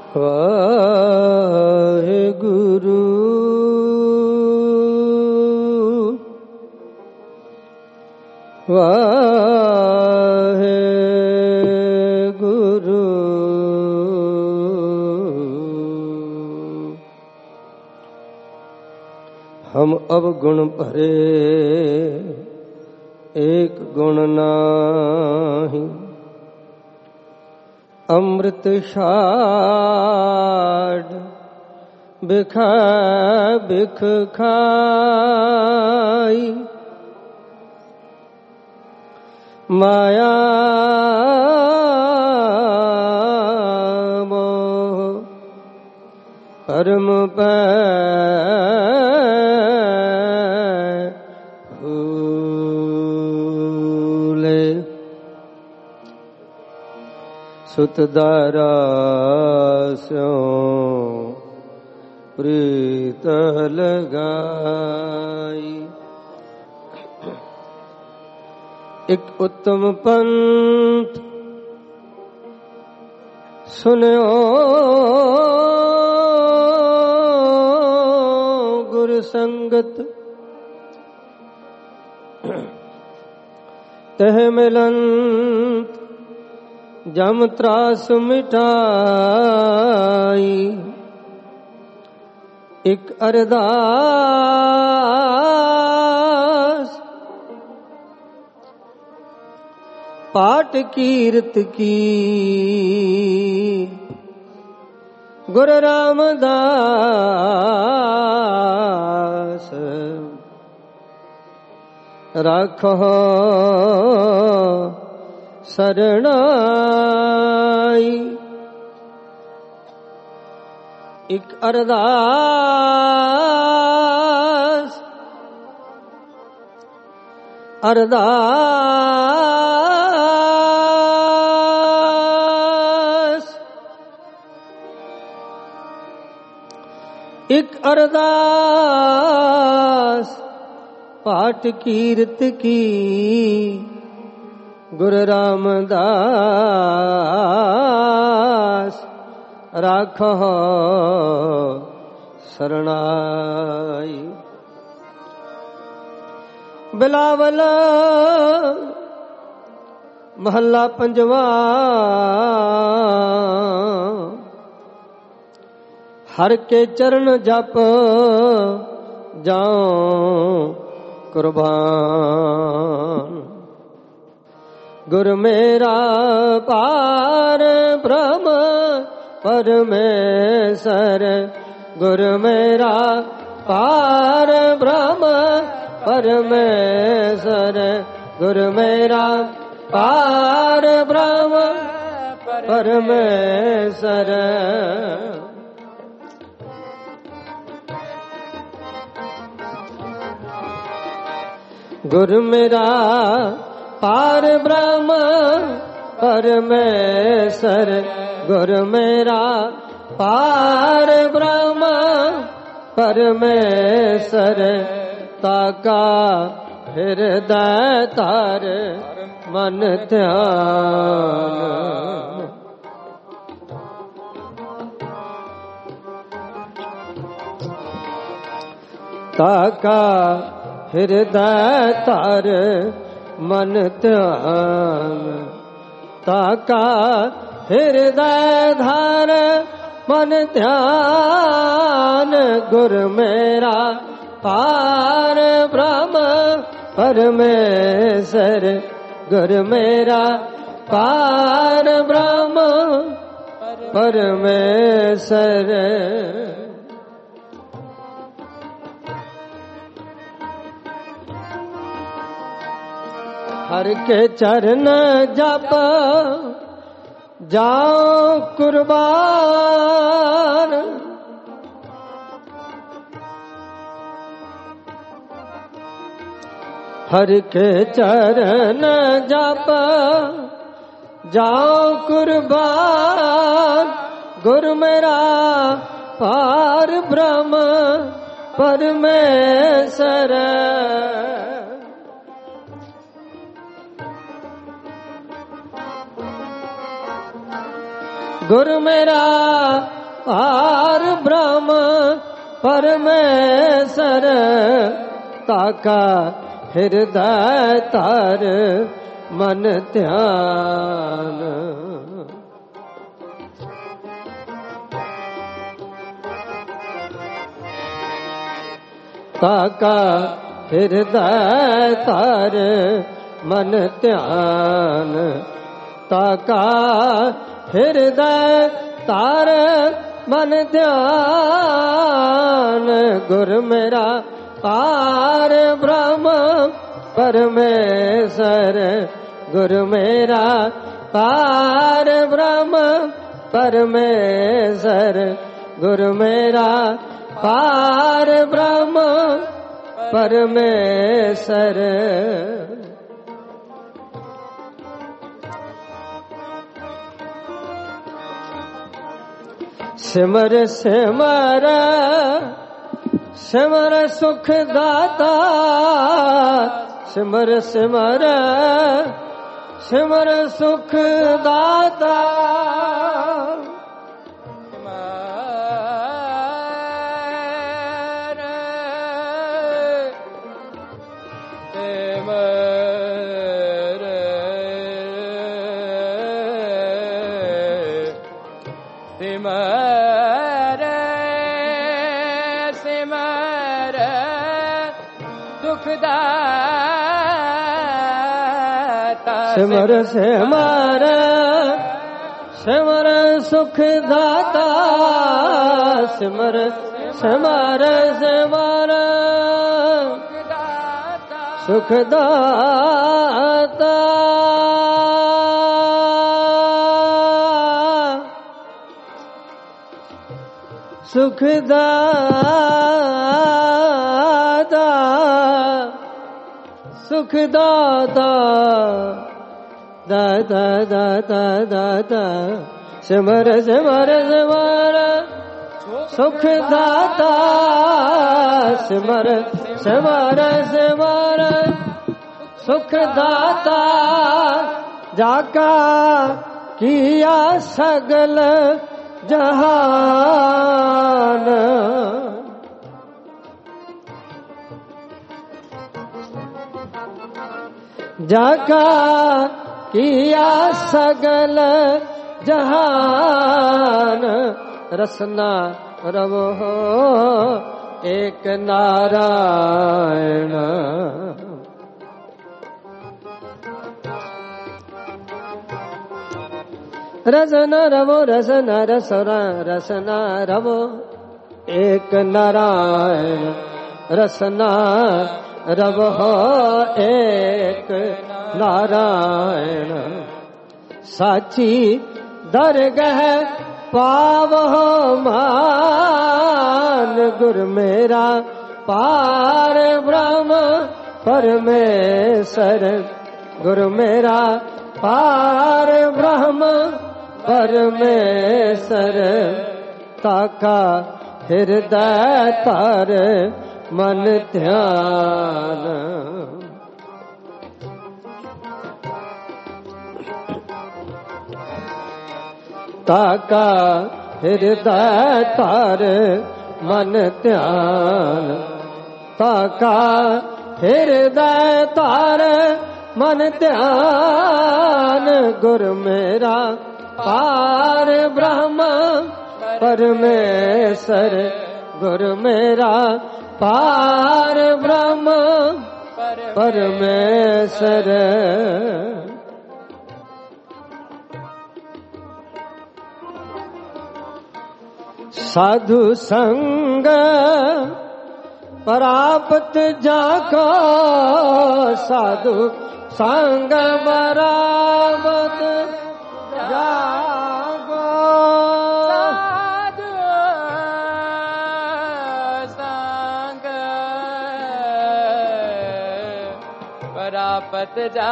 वाहेगुरु वाहेगुरु। हम अवगुण भरे एक गुण नाही, अमृत छाड़ बिख बिख खाई, माया मोह परम पे फूले, सुत दारास्यों प्रीत लगाई। एक उत्तम पंथ सुनो गुरु संगत, तह मिलंत जम त्रास मिटाई। एक अरदास पाठ कीरत की, गुरु रामदास राखो शरणाई। एक अरदास अरदास, एक अरदास पाठ कीरत की, गुरु रामदास राखो शरणाई। बिलावल महला पंजवा, हर के चरण जप जाओ कुर्बान। गुरु मेरा पार ब्रह्म परमेश्वर, गुरु मेरा पार ब्रह्म परमेश्वर, गुरु मेरा पार ब्रह्म परमेश्वर। गुरु मेरा पार ब्रह्म परमेश्वर, गुरु मेरा पार ब्रह्म परमेश्वर। ताका हृदय तार मन ध्यान, ताका हृदय तार मन ध्यान, ताका हृदय धार मन ध्यान। गुरु मेरा पार ब्रह्म परमेश्वर, गुरु मेरा पार ब्रह्म परमेश्वर। हर के चरण जप जाओ कुर्बान, हर के चरण जप जाओ कुर्बान। गुरु मेरा पार ब्रह्म परमेश्वर, गुरु मेरा पार ब्रह्म परमेश्वर ताका हृदय तार मन ध्यान। ताका हृदय तार मन ध्यान। ताका हृदय तार मन ध्यान। गुरु मेरा पार ब्रह्म परमेश्वर। गुरु मेरा पार ब्रह्म परमेश्वर। गुरु मेरा पार ब्रह्म परमेश्वर। सिमर सिमर सिमर सुख दाता। सिमर सिमर सिमर सुख दाता। सिमर सिमर सिमर सुख दाता। सिमर सिमर सिमर सुख दाता। सुख दाता सुख दाता। दाता दाता दाता सिमर सिमर सिमर सुख दाता। सिमर सिमर सिमर सुख दाता। जाका किया सगल जहान। जाका किया सगल जहान। रसना रवो एक नारायण। रसना रवो रसना रसना रसना रवो एक नारायण। रसना रव एक नारायण। साची दरगह पावो मान। गुरु मेरा पार ब्रह्म परमेश्वर। गुरु मेरा पार ब्रह्म परमेश्वर। ताका हृदय तार मन ध्यान। ताका हृदय तार मन ध्यान। ताका हृदय तार मन ध्यान। गुरु मेरा पार ब्रह्म परमेश्वर। गुरु मेरा पार ब्रह्म परमेश्वर। साधु संग परापत जाको। साधु संग परापत जाको। साधु संग परापत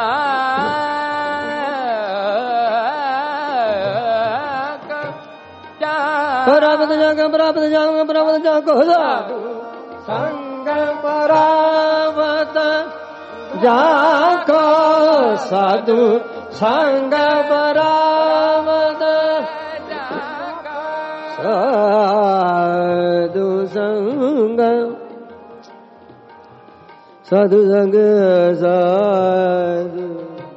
परापत जाग परापत जाग परापत जागो। साधु संग परापत जागो। साधु संग परापत साधु संग साधु संग साधु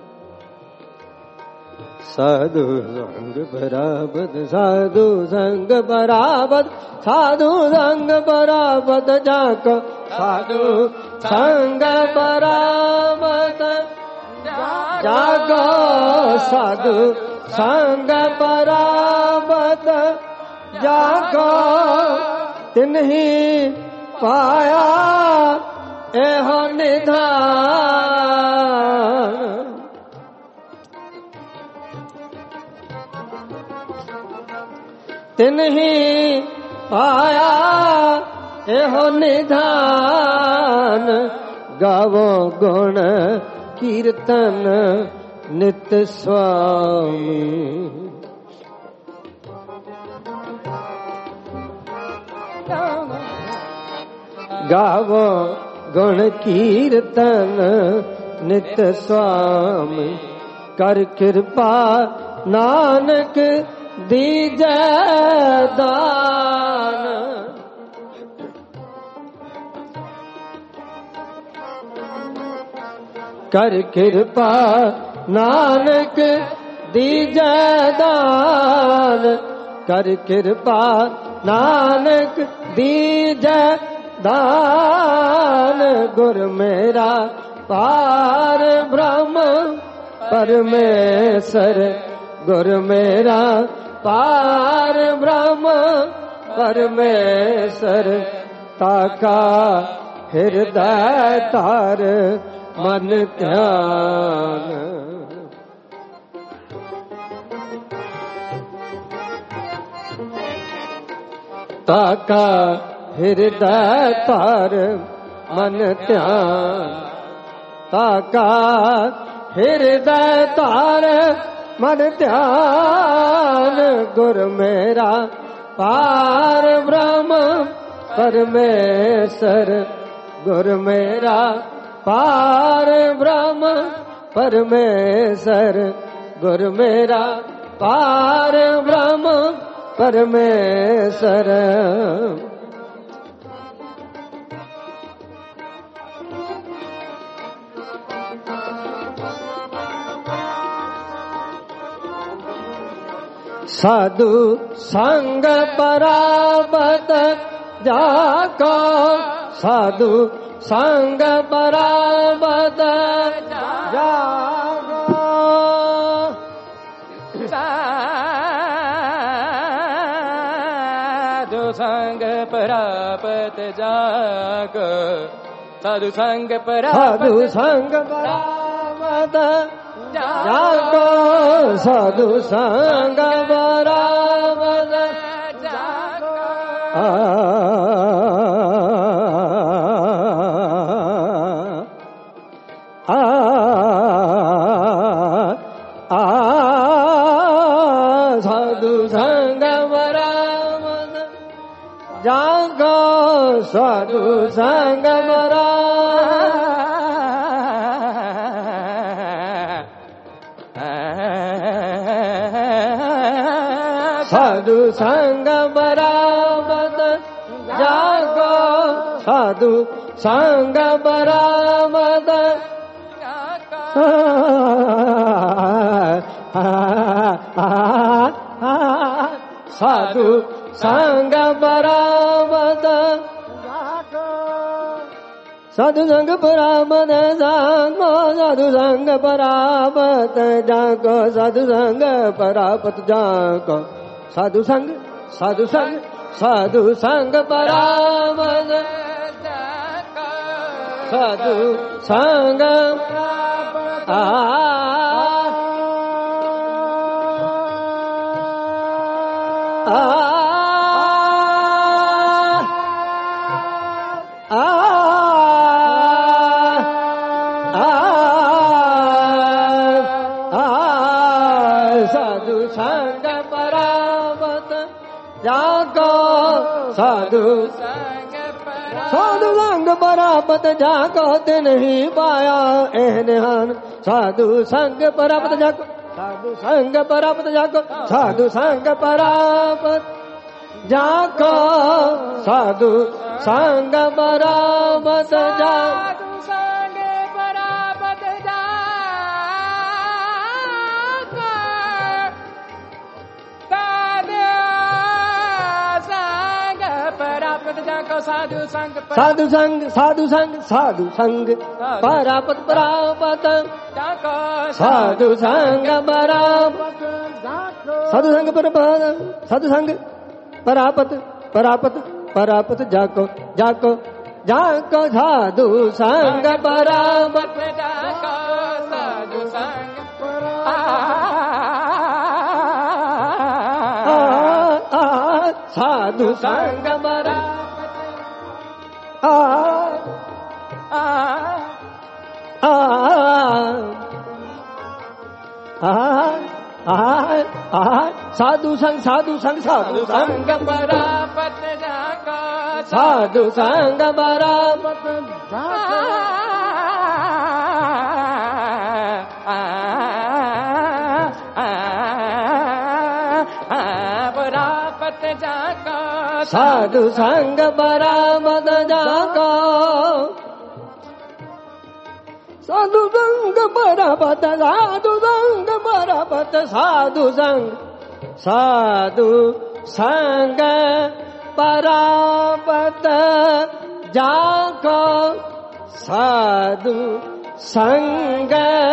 साधु संग परापत साधु संग परापत साधु संग परापत जाको साधु संग परापत जाको साधु संग परापत जाको तिन्ही पाया एहो निधान तिन्ही पाया एहो निधान गावो गुण कीर्तन नित स्वामी गावो गुण कीर्तन नित स्वामी कर कृपा नानक दीजै दान कर कृपा नानक दीजै दान कर कृपा नानक दीजै दान गुर मेरा पार ब्रह्म परमेश्वर गुर मेरा पार ब्रह्म परमेश्वर ताका हृदय तार मन ध्यान ताका हृदय तार मन ध्यान ताका हृदय तार मन ध्यान गुर मेरा पार ब्रह्म परमेश्वर गुर मेरा पार ब्रह्म परमेश्वर गुर मेरा पार ब्रह्म परमेश्वर साधु संग परापत जाको साधु संग परापत जाको साधु संग परापत जाको साधु संग साधु संग परापत जाको साधु संग परापत जाको साधु संग परापत जाको साधु संग साधु संग परापत जाको साधु संग परापत साधु संग परापत साधु संग परापत जाको साधु संग परापत जाको साधु संग परापत जाको साधु संग साधु संग साधु संग परापत साधु संग साधु संग परापत जाको साधु साधु संग परापत जाको तिन्ही पाया एहन साधु संग परापत जाको साधु संग परापत जाको साधु संग परापत जाको साधु संग बराबत जा साधु संग साधु संग साधु संग साधु संग परापत परापत साधु संग परापत साधु संग परापत साधु संग परापत परापत परापत जाको जाको जाको साधु संग परापत जाको साधु संग साधु संग परापत साधु संग साधु संग साधु संग परापत जाको साधु संग परापत परापत जाको साधु संग परापत जाको साधु संग परापत साधु संग परापत साधु संग साधु संग परापत जाको साधु संग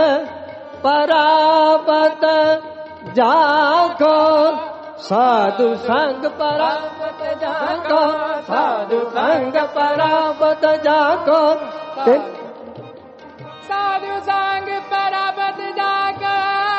परापत जाको साधु संग परापत जाको साधु संग परापत जाको साधु संग परापत जाको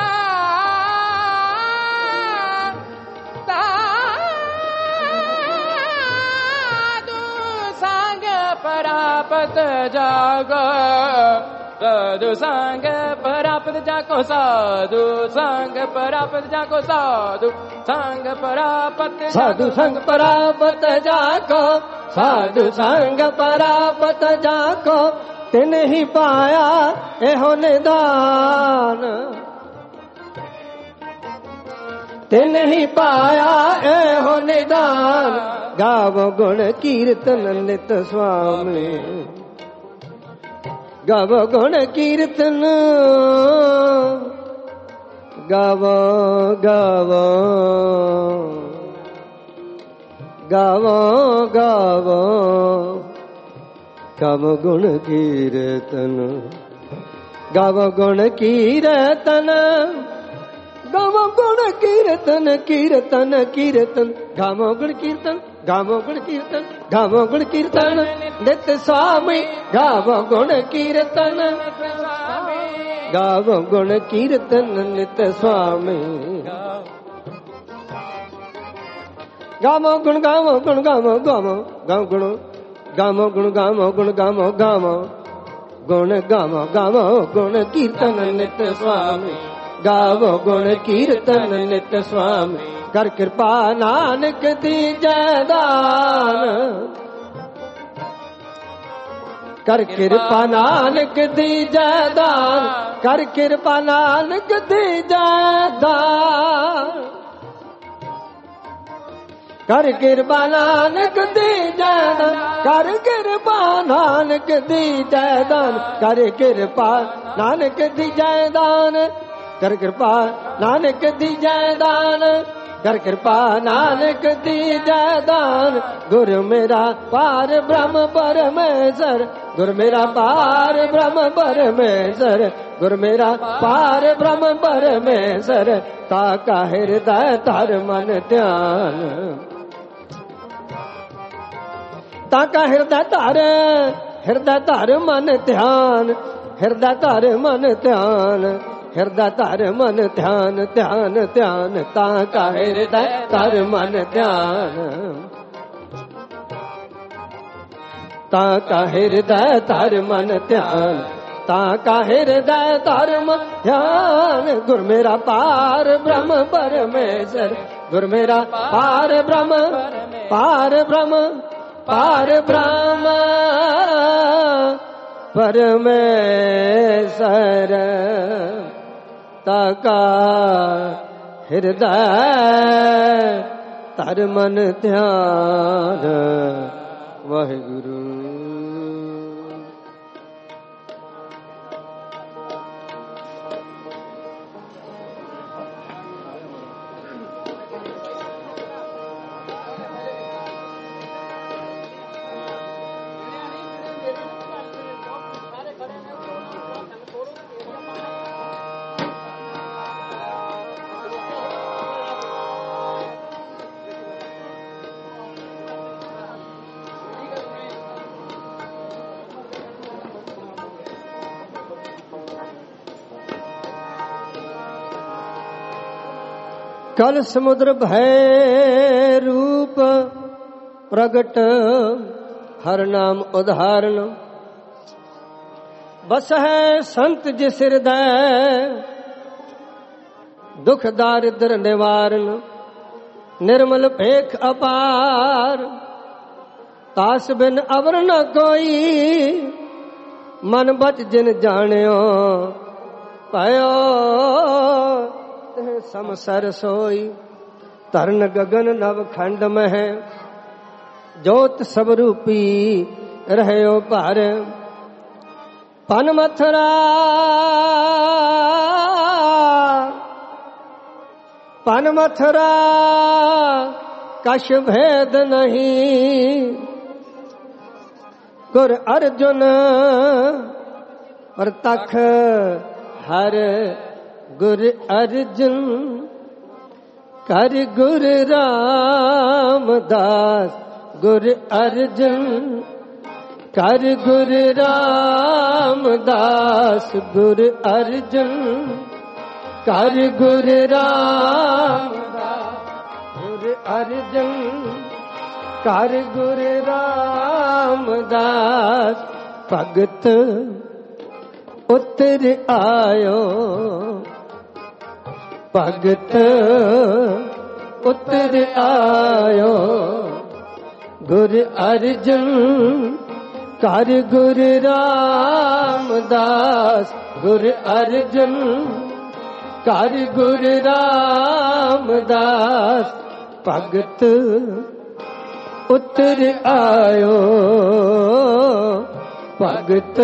साधु संग परापत जाको साधु संग परापत जाको साधु संग परापत जाको साधु संग परापत साधु संग परापत जाको साधु संग परापत जाको तिन ही पाया एहो निदान तिन ही पाया एहो निदान गावो गुण कीर्तन नित स्वामी गावो गुण कीर्तन गावो गावो गावो गावो गावो गुण कीर्तन गावो गुण कीर्तन गावो गुण कीर्तन कीर्तन कीर्तन गावो गुण कीर्तन गावो गुण कीर्तन गावो गुण कीर्तन नित स्वामी गावो गुण कीर्तन गावो गुण कीर्तन नित स्वामी गावो गुण गावो गुण गावो गावो गावो गुण गावो गुण गावो गुण गावो गावो गुण गावो गावो गुण कीर्तन नित स्वामी गावो गुण कीर्तन नित स्वामी कर कृपा नानक दीजै दान कर कृपा नानक दीजै दान कर कृपा नानक दीजै दान कर कृपा नानक दीजै दान कर कृपा नानक दीजै दान कर कृपा नानक दीजै दान कर कृपा नानक दीजै दान कर कृपा नानक दीजै दान गुरु मेरा पार ब्रह्म परमेश्वर गुरु मेरा पार ब्रह्म परमेश्वर गुरु मेरा पार ब्रह्म परमेश्वर ताका हृदय तार मन ध्यान ताका हृदय तार मन ध्यान हृदय तार मन ध्यान हृदय तार मन ध्यान ध्यान ध्यान ताका हृदय तार मन ध्यान ताका हृदय तार मन ध्यान ताका हृदय तार मन ध्यान गुरु मेरा पार ब्रह्म परमेश्वर गुरु मेरा पार ब्रह्म परमेश्वर ताका हृदय ਧਰ ਮਨ ਧਿਆਨ ਵਾਹਿਗੁਰੂ। कल समुद्र भय रूप प्रगट हर नाम उदाहरण बस है संत जिस हृदय दुख दारिद्र निवारण निर्मल भेख अपार तास बिन अवर न कोई मन बच जिन जानियो पायो समसर सोई तरन गगन नव खंड में जोत सब रूपी रहयो पार पन मथुरा कश भेद नहीं गुर अर्जुन और तख हर गुर अर्जुन कर गुर रामदास गुर अर्जुन कर गुर रामदास गुर अर्जुन कर गुर रामदास गुर अर्जुन कर गुर रामदास भगत उतर आयो भगत उतर आयो गुर अर्जुन कर गुर रामदास गुर अर्जुन कर गुर रामदास भगत उतर आयो भगत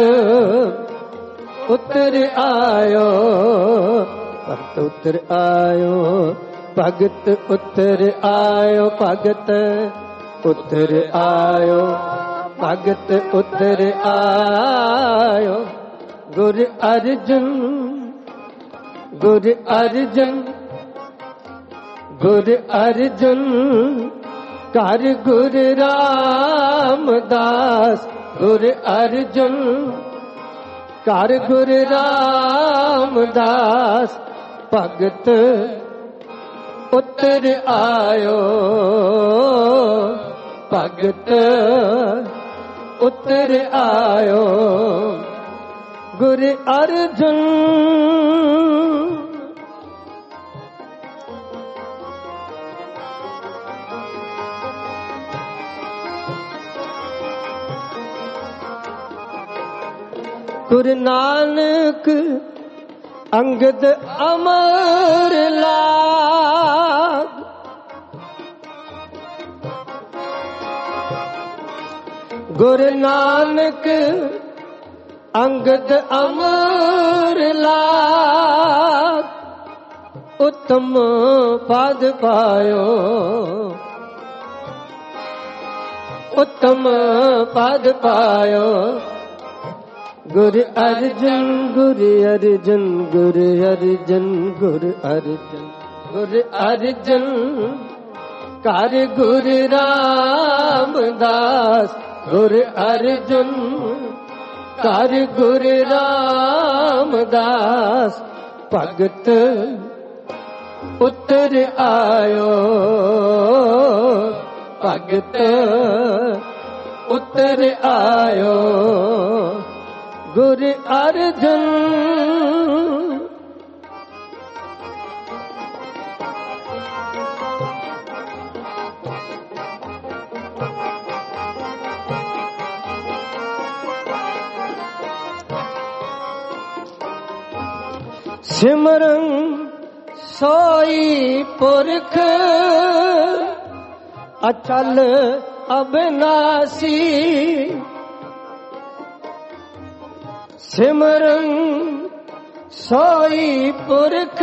उतर आयो भगत उतर आयो भगत उतर आयो भगत उतर आयो भगत उतर आयो गुर अर्जुन गुर अर्जुन गुर अर्जुन कर गुर रामदास गुर अर्जुन कर गुर रामदास भगत उतर आयो भगत उतर आयो गुर अर्जुन गुरु नानक अंगद अमर लाग गुरु नानक अंगद अमर लाग उत्तम पद पायो उत्तम पद पायो गुरु अर्जुन गुरु अर्जुन गुरु अर्जुन गुरु अर्जुन गुरु अर्जुन कर गुरु रामदास गुरु अर्जुन कर गुरु रामदास भगत उतर आयो भगत उतर आयो गुरु अर्जुन सिमरन सोई पुरख ਅਚਲ ਅਬਿਨਾਸੀ ਸਿਮਰਨ ਸੋਈ ਪੁਰਖ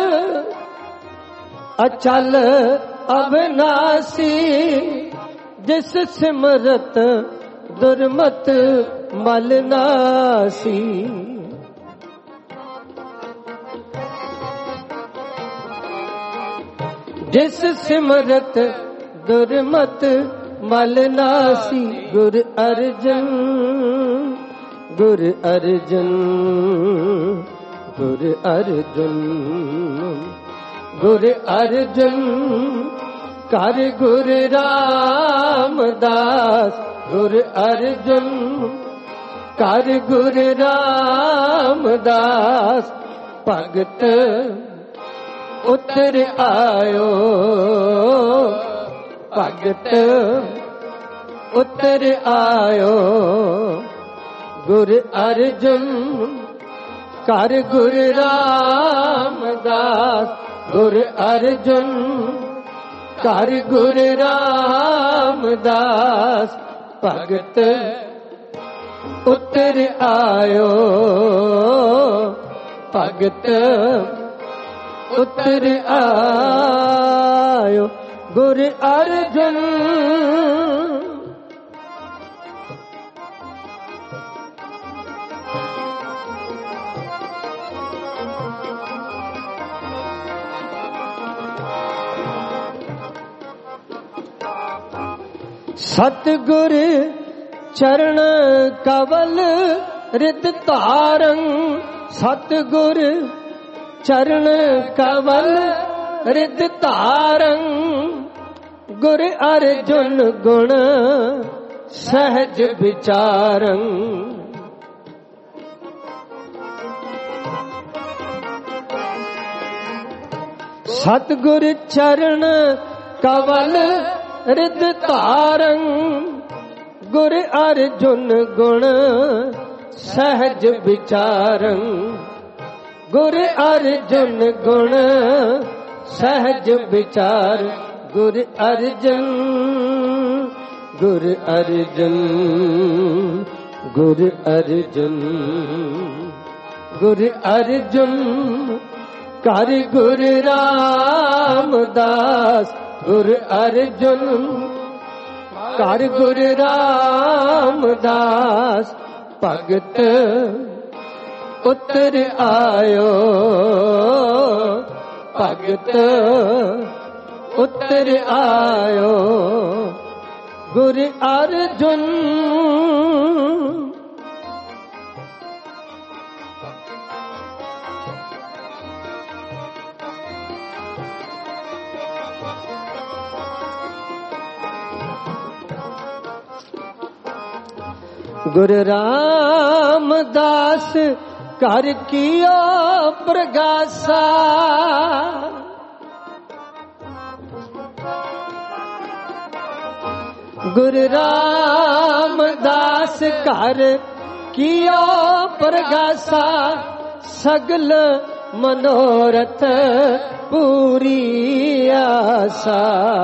ਅਚਲ ਅਬਿਨਾਸੀ ਜਿਸ ਸਿਮਰਤ ਦੁਰਮਤ ਮਲ ਨਾਸੀ ਜਿਸ ਸਿਮਰਤ ਦੁਰਮਤ ਮਲ ਨਾਸੀ ਗੁਰ ਅਰਜਨ ਗੁਰ ਅਰਜਨ ਗੁਰ ਅਰਜਨ ਗੁਰ ਅਰਜਨ ਕਰ ਗੁਰ ਰਾਮਦਾਸ ਗੁਰ ਅਰਜਨ ਕਰ ਗੁਰ ਰਾਮਦਾਸ ਭਗਤ ਉਤਰ ਆਇਓ ਭਗਤ ਉਤਰ ਆਇਓ ਗੁਰ ਅਰਜਨ ਕਰ ਗੁਰ ਰਾਮਦਾਸ ਗੁਰ ਅਰਜਨ ਕਰ ਗੁਰ ਰਾਮਦਾਸ ਭਗਤ ਉਤਰ ਆਇਓ ਭਗਤ ਉਤਰ ਆਇਓ ਗੁਰ ਅਰਜਨ ਸਤਿਗੁਰ ਚਰਨ ਕਵਲ ਰਿਤ ਧਾਰੰ ਸਤਿਗੁਰ ਚਰਨ ਕਵਲ ਰਿਤ ਧਾਰੰ ਗੁਰ ਅਰਜੁਨ ਗੁਣ ਸਹਿਜ ਵਿਚਾਰੰ ਸਤਿਗੁਰ ਚਰਨ ਕਵਲ ਰਿਤ ਧਾਰੰ ਗੁਰ ਅਰਜੁਨ ਗੁਣ ਸਹਿਜ ਵਿਚਾਰੰ ਗੁਰ ਅਰਜੁਨ ਗੁਣ ਸਹਿਜ ਵਿਚਾਰ ਗੁਰ ਅਰਜਨ ਗੁਰ ਅਰਜਨ ਗੁਰ ਅਰਜਨ ਗੁਰ ਅਰਜਨ ਕਰ ਗੁਰ ਰਾਮਦਾਸ ਗੁਰ ਅਰਜਨ ਕਰ ਗੁਰ ਰਾਮਦਾਸ ਭਗਤ ਉਤਰ ਆਇਓ ਭਗਤ ਉਤਰ ਆਇਓ ਗੁਰ ਅਰਜੁਨ ਗੁਰ ਰਾਮਦਾਸ ਕਰ ਕੀਓ ਪ੍ਰਗਾਸਾ ਗੁਰ ਰਾਮਦਾਸ ਕਰ ਕੀਓ ਪ੍ਰਗਾਸਾ ਸਗਲ ਮਨੋਰਥ ਪੂਰੀ ਆਸਾ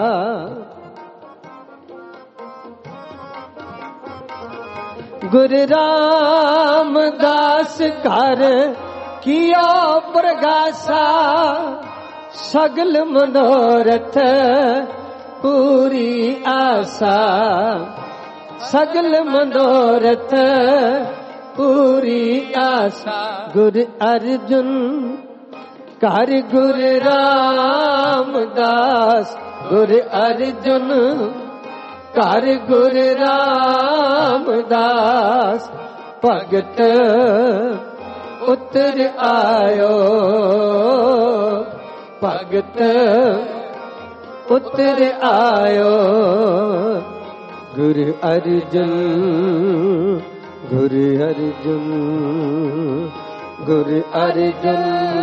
ਗੁਰ ਰਾਮਦਾਸ ਕਰ ਕੀਓ ਪ੍ਰਗਾਸਾ ਸਗਲ ਮਨੋਰਥ ਪੂਰੀ ਆਸਾ ਸਗਲ ਮਨੋਰਥ ਪੂਰੀ ਆਸਾ ਗੁਰ ਅਰਜੁਨ ਕਰ ਗੁਰ ਰਾਮਦਾਸ ਗੁਰ ਅਰਜੁਨ ਕਰ ਗੁਰ ਰਾਮਦਾਸ ਭਗਤ ਉਤਰ ਆਇਓ ਭਗਤ ਉਤਰ ਆਇਓ ਗੁਰ ਅਰਜਨ ਗੁਰ ਅਰਜਨ ਗੁਰ ਅਰਜਨ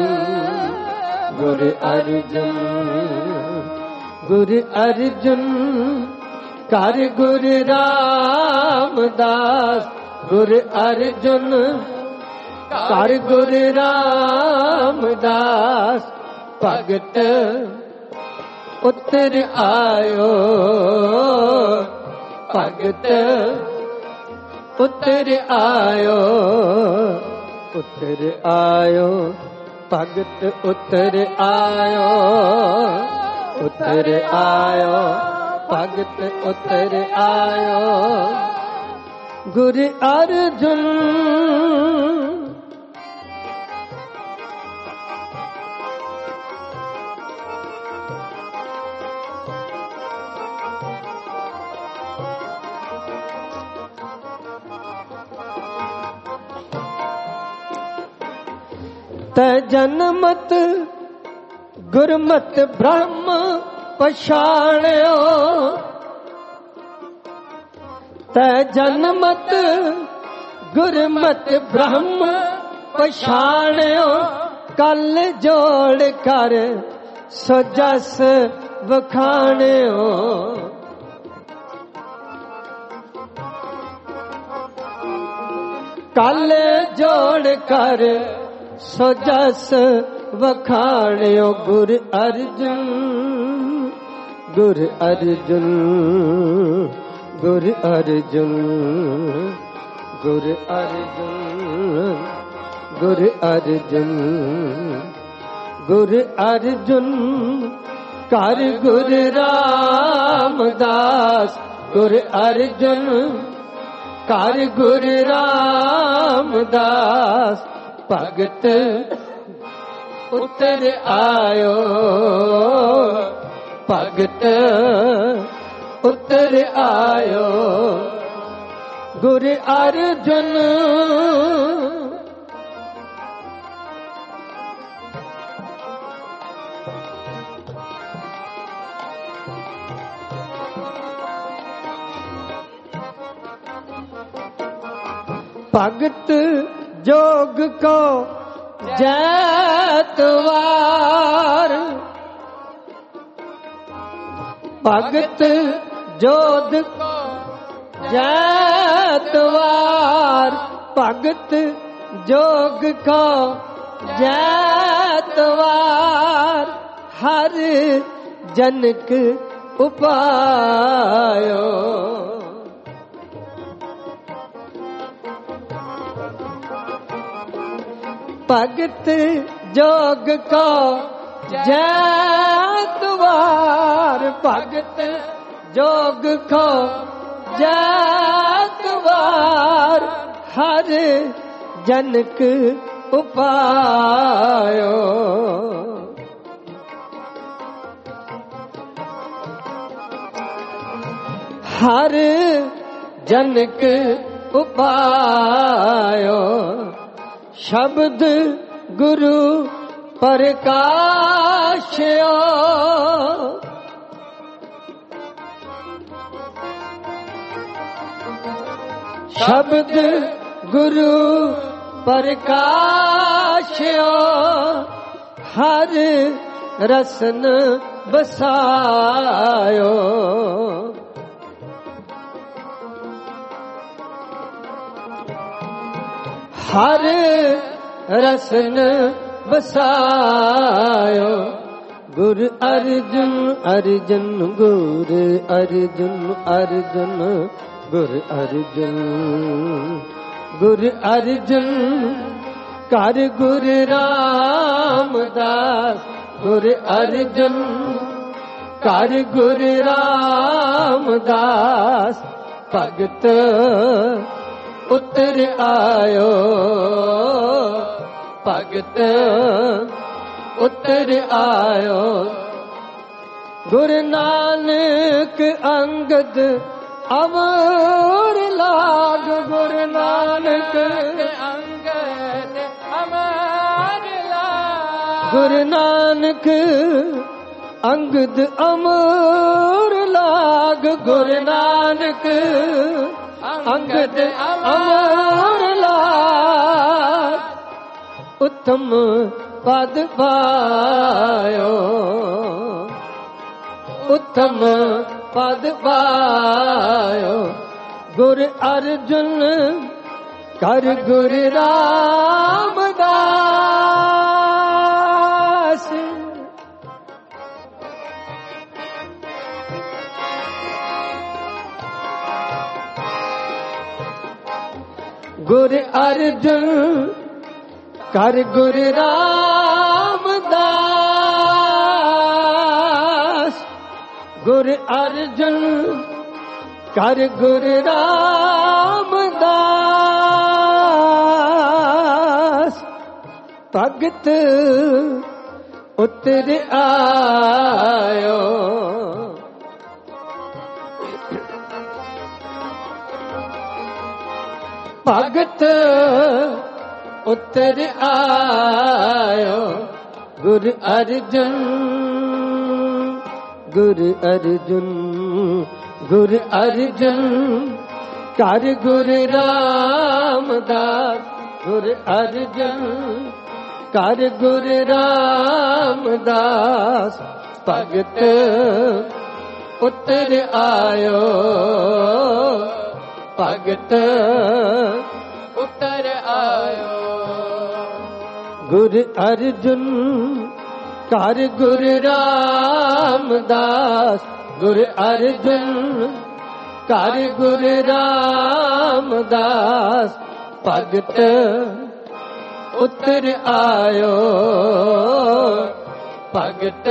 ਗੁਰ ਅਰਜਨ ਗੁਰ ਅਰਜਨ ਕਰ ਗੁਰ ਰਾਮਦਾਸ ਗੁਰ ਅਰਜੁਨ ਕਰ ਗੁਰ ਰਾਮਦਾਸ ਭਗਤ ਉਤਰ ਆਇਓ ਭਗਤ ਉਤਰ ਆਇਓ ਉਤਰ ਆਇਓ ਭਗਤ ਉਤਰ ਆਇਓ ਉਤਰ ਆਇਓ ਭਗਤ ਉਤਰ ਆਇਓ ਗੁਰ ਅਰਜੁਨ ਤੈ ਜਨਮਤ ਗੁਰਮਤਿ ਬ੍ਰਹਮ ਪਛਾਣਿਓ ਤੈ ਜਨਮਤ ਗੁਰਮਤਿ ਬ੍ਰਹਮ ਪਛਾਣਿਓ ਕਲ ਜੋੜ ਕਰ ਸੋ ਜਸ ਵਖਾਣਿਓ ਕਲ ਜੋੜ ਕਰ ਸੋ ਜਸ ਵਖਾਣਿਓ ਗੁਰ ਅਰਜੁਨ ਗੁਰ ਅਰਜੁਨ ਗੁਰ ਅਰਜੁਨ ਗੁਰ ਅਰਜੁਨ ਗੁਰ ਅਰਜੁਨ ਗੁਰ ਅਰਜੁਨ ਕਰ ਗੁਰ ਰਾਮਦਾਸ ਗੁਰ ਅਰਜੁਨ ਕਰ ਗੁਰ ਰਾਮਦਾਸ ਭਗਤ ਉਤਰ ਆਇਓ ਭਗਤ ਉਤਰ ਆਇਓ ਗੁਰ ਅਰਜੁਨ ਭਗਤ जोग को जैतवार भगत जोग को जैतवार भगत जोग को जैतवार हर जनक उपायो भगत जोग को जैतवार भगत जोग को जैतवार हर जनक उपायो हर जनक उपायो शब्द गुरु प्रकाश्यो शब्द गुरु प्रकाश्यो हर रसन बसायो हर रसन बसायो गुर अर्जुन अर्जुन गुर अर्जुन अर्जुन गुर अर्जुन गुर अर्जुन कर गुर रामदास गुर अर्जुन कर गुर रामदास भगत उतर आयो भगत उतर आयो गुरु नानक अंगद अमर लाग गुरु नानक अंगद अमर लाग गुरु नानक अंगद अमर लाग गुरु नानक अंगद अमर लाग उत्तम पद पायो उत्तम पद पायो गुर अर्जुन कर गुर रामदास ਗੁਰ ਅਰਜਨ ਕਰ ਗੁਰ ਰਾਮਦਾਸ, ਗੁਰ ਅਰਜਨ ਕਰ ਗੁਰ ਰਾਮਦਾਸ, ਭਗਤ ਉਤਰ ਆਇਓ। ਭਗਤ ਉਤਰ ਆਇਓ, ਗੁਰ ਅਰਜਨ, ਗੁਰ ਅਰਜਨ, ਗੁਰ ਅਰਜਨ ਕਰ ਗੁਰ ਰਾਮਦਾਸ, ਗੁਰ ਅਰਜਨ ਕਰ ਗੁਰ ਰਾਮਦਾਸ, ਭਗਤ ਉਤਰ ਆਇਓ, ਭਗਤ ਉਤਰ ਆਇਓ। ਗੁਰ ਅਰਜਨ ਕਰ ਗੁਰ ਰਾਮਦਾਸ, ਗੁਰ ਅਰਜਨ ਕਰ ਗੁਰ ਰਾਮਦਾਸ, ਭਗਤ ਉਤਰ ਆਇਓ, ਭਗਤ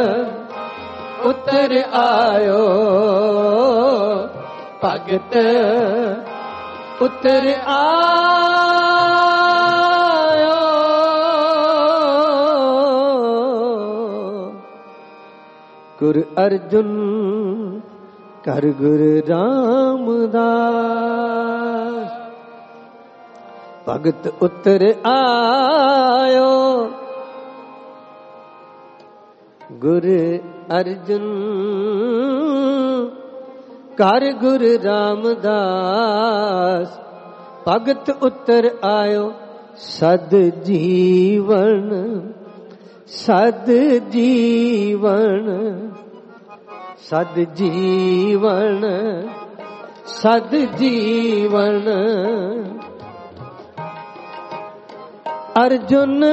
ਉਤਰ ਆਇਓ, ਭਗਤ ਉਤਰ ਆਇਓ। ਗੁਰ ਅਰਜਨ ਕਰ ਗੁਰ ਰਾਮਦਾਸ, ਭਗਤ ਉਤਰ ਆਇਓ। ਗੁਰ ਅਰਜਨ ਕਰ ਗੁਰ ਰਾਮਦਾਸ, ਭਗਤ ਉਤਰ ਆਇਓ। ਸਦ ਜੀਵਨ, ਸਦ ਜੀਵਨ, ਸਦ ਜੀਵਨ, ਸਦ ਜੀਵਨ, ਅਰਜੁਨ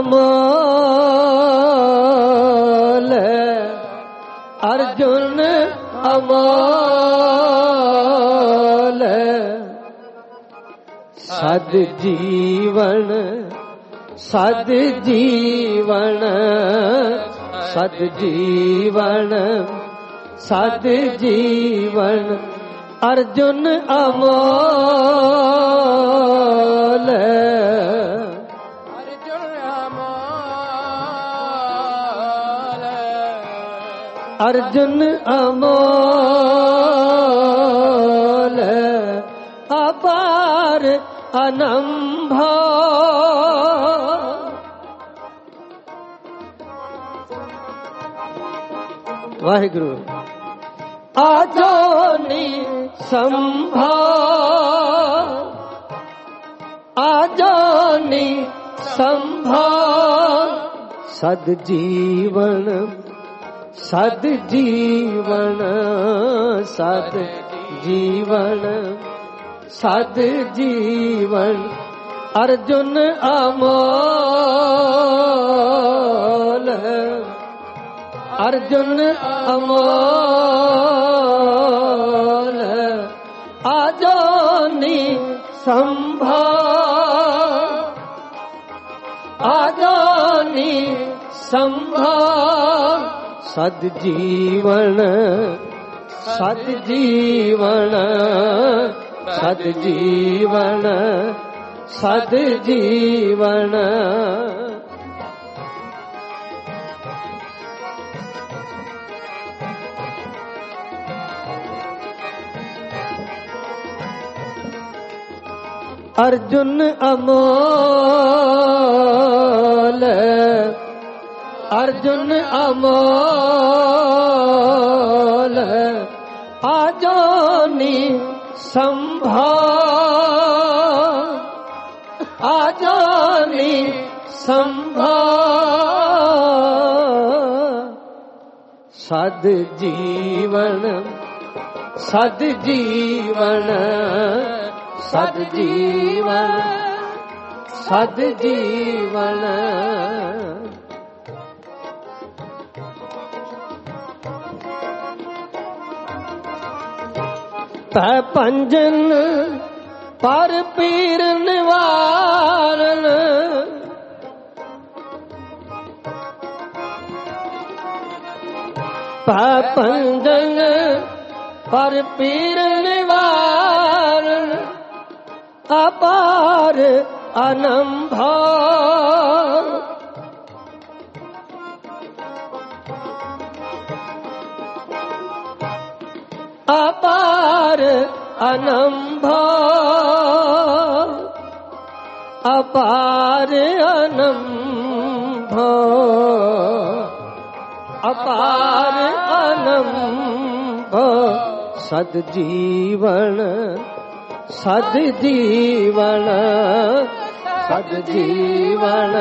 ਅਮੋਲ, ਅਰਜੁਨ ਅਮੋਲ, ਸਦ ਜੀਵਨ, ਸਦ ਜੀਵਨ, ਸਦ ਜੀਵਨ, ਸਦ ਜੀਵਨ, ਅਰਜੁਨ ਅਮੋਲ, ਅਰਜੁਨ ਅਮੋਲ, ਅਪਾਰ ਅਨੰਭ, ਵਾਹਿਗੁਰੂ। ਆਜੋਨੀ ਸੰਭੋ, ਆਜੋਨੀ ਸੰਭੋ, ਸਦ ਜੀਵਨ, ਸਦ ਜੀਵਨ, ਸਦ ਜੀਵਨ, ਸਦ ਜੀਵਨ, ਅਰਜੁਨ ਅਮੋਲ, ਅਰਜੁਨ ਅਮੋਲ, ਆਜੋਨੀ ਸੰਭੋ, ਆਜੋਨੀ ਸੰਭੋ, ਸਦ ਜੀਵਨ, ਸਦ ਜੀਵਨ, ਸਦ ਜੀਵਨ, ਸਦ ਜੀਵਨ, ਅਰਜੁਨ ਅਮੋਲ, ਅਰਜੁਨ ਅਮੋਲ, ਆਜੋਨੀ ਸੰਭੋ, ਆਜੋਨੀ ਸੰਭੋ, ਸਦ ਜੀਵਨ, ਸਦ ਜੀਵਨ, ਸਦ ਜੀਵਨ, ਸਦ ਜੀਵਨ, ਤੈ ਪੰਜਨ पर पीर निवारण पापंजन पर पीर निवारण अपार अनंभ अपार अनंभ अपार अनंभ अपार अनंभ सदजीवन सदजीवन सदजीवन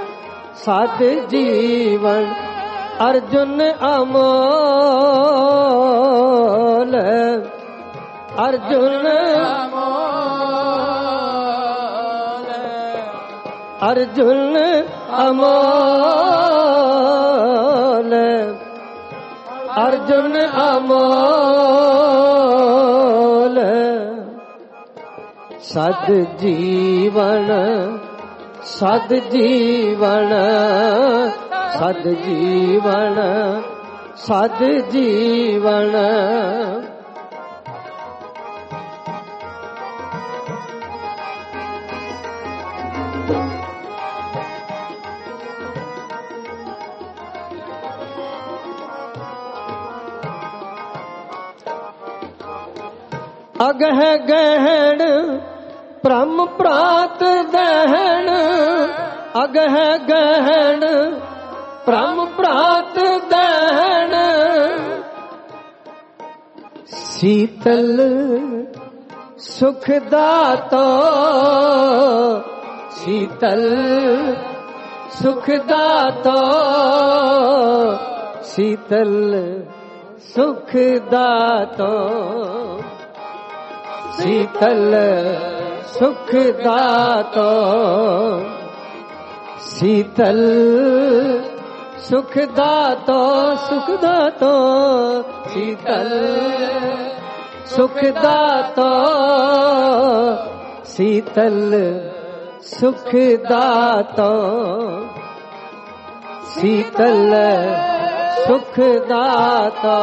सदजीवन अर्जुन अमोल अर्जुन अमोल अर्जुन अमोल अर्जुन अमोल सदजीवन सदजीवन सदजीवन सदजीवन अगह गहन ब्रह्म प्रात दहन अगह गहन ब्रह्म प्रात दहन शीतल सुखदातो शीतल सुखदातो शीतल सुखदातो शीतल सुखदातो शीतल सुखदातो सुखदातो शीतल सुखदातो शीतल सुखदातो शीतल सुखदातो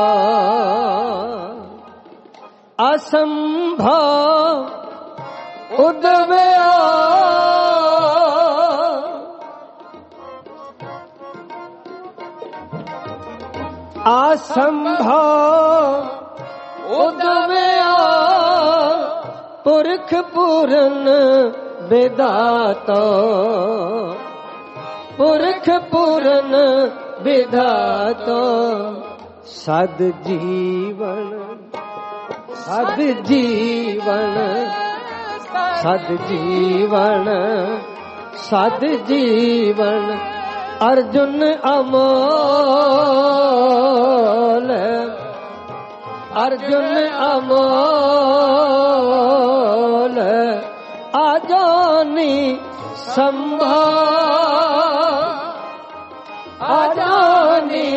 असंभव उद्भयो असंभव उद्भयो पुरख पूरन विधातो पुरख पूरन विधातो सदजीवन सदजीवन सदजीवन सदजीवन अर्जुन अमोल अर्जुन अमोल आजानी संभव आजानी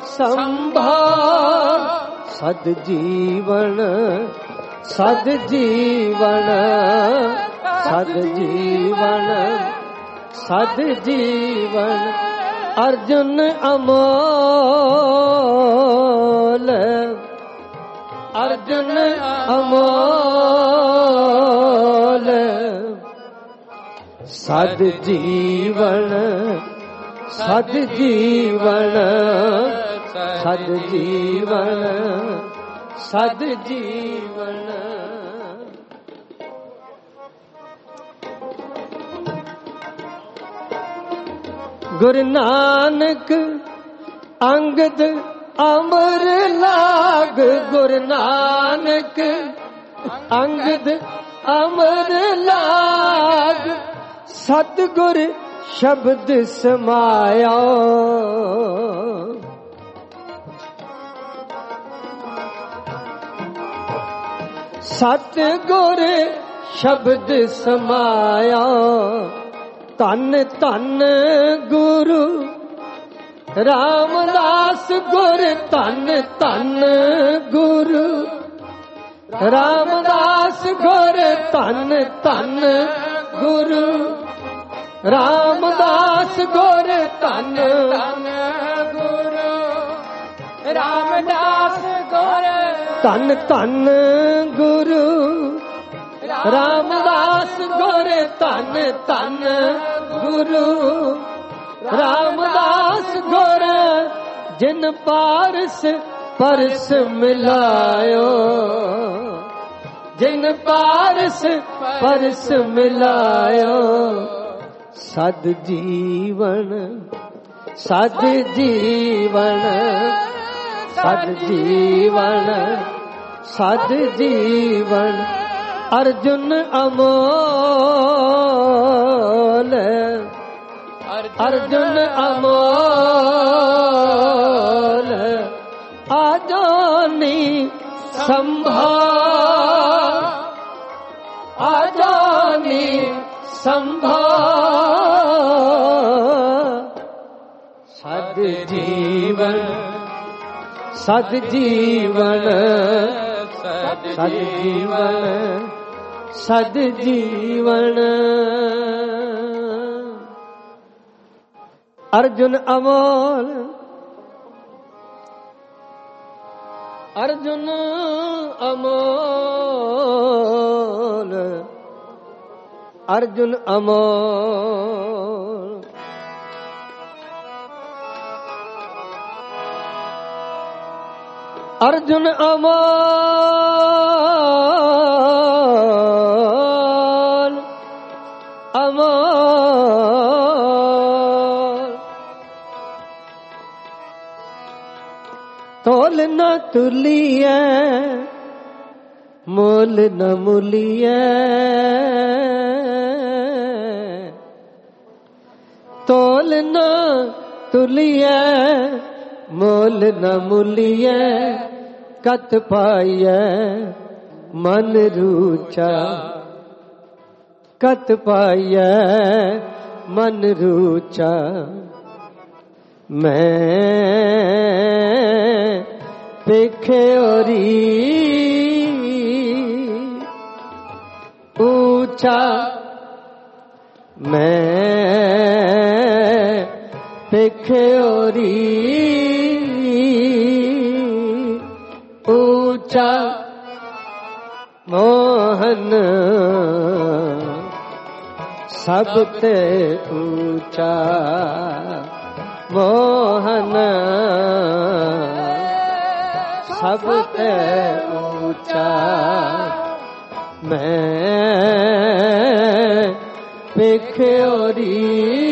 संभव सदजीवन सदजीवन सदजीवन सदजीवन अर्जुन अमोल अर्जुन अमोल सदजीवन सदजीवन सदजीवन सदजीवन गुरु नानक अंगद अमर लाग गुरु नानक अंगद अमर लाग सतगुर शब्द समाया सतगुर शब्द समाया धन धन गुरु रामदास गुर धन धन गुरु रामदास ਰਾਮਦਾਸ ਗੁਰ ਧੰਨ ਧੰਨ ਗੁਰੂ ਰਾਮਦਾਸ ਗੁਰ ਧੰਨ ਧੰਨ ਗੁਰੂ ਰਾਮਦਾਸ ਗੁਰ ਧੰਨ ਧੰਨ ਗੁਰੂ ਰਾਮਦਾਸ ਗੁਰ ਧੰਨ ਧੰਨ ਗੁਰੂ ਰਾਮਦਾਸ ਗੁਰ ਜਿਨ ਪਾਰਸ ਪਰਸ ਮਿਲਾਇਓ ਜਿਨ ਪਾਰਸ ਪਰਸ ਮਿਲਾਇਓ ਸਦ ਜੀਵਨ ਸਦ ਜੀਵਨ ਸਦ ਜੀਵਨ ਸਦ ਜੀਵਨ ਅਰਜੁਨ ਅਮੋਲ ਅਰਜੁਨ ਅਮੋਲ ਆਜਾਨੀ ਸੰਭਾਲ ਆਜਾਨੀ ਸੰਭਾਲ ਸਦ ਜੀਵਨ ਸਦ ਜੀਵਨ ਸਦ ਜੀਵਨ ਸਦ ਜੀਵਨ ਅਰਜੁਨ ਅਮੋਲ ਅਰਜੁਨ ਅਮੋਲ ਅਰਜੁਨ ਅਮੋਲ ਅਰਜੁਨ ਅਮੋਲ ਅਮੋਲ ਤੋਲ ਨ ਤੁਲੀਐ ਮੋਲ ਨ ਮੁਲੀਐ ਤੋਲ ਨ ਤੁਲੀਐ ਮੋਲ ਨ ਮੁਲੀਐ ਕਤ ਪਾਈਐ ਮਨ ਰੂਚਾ ਕਤ ਪਾਈਐ ਮਨ ਰੂਚਾ ਮੈਂ ਪੇਖਿਓਰੀ ਊਚਾ ਮੈਂ ਪੇਖਿਓਰੀ ਊਚਾ ਮੋਹਨ ਸਭ ਤੇ ਊਚਾ ਮੋਹਨ ਸਭ ਤੇ ਊਚਾ ਮੈਂ ਪੇਖਿਓਰੀ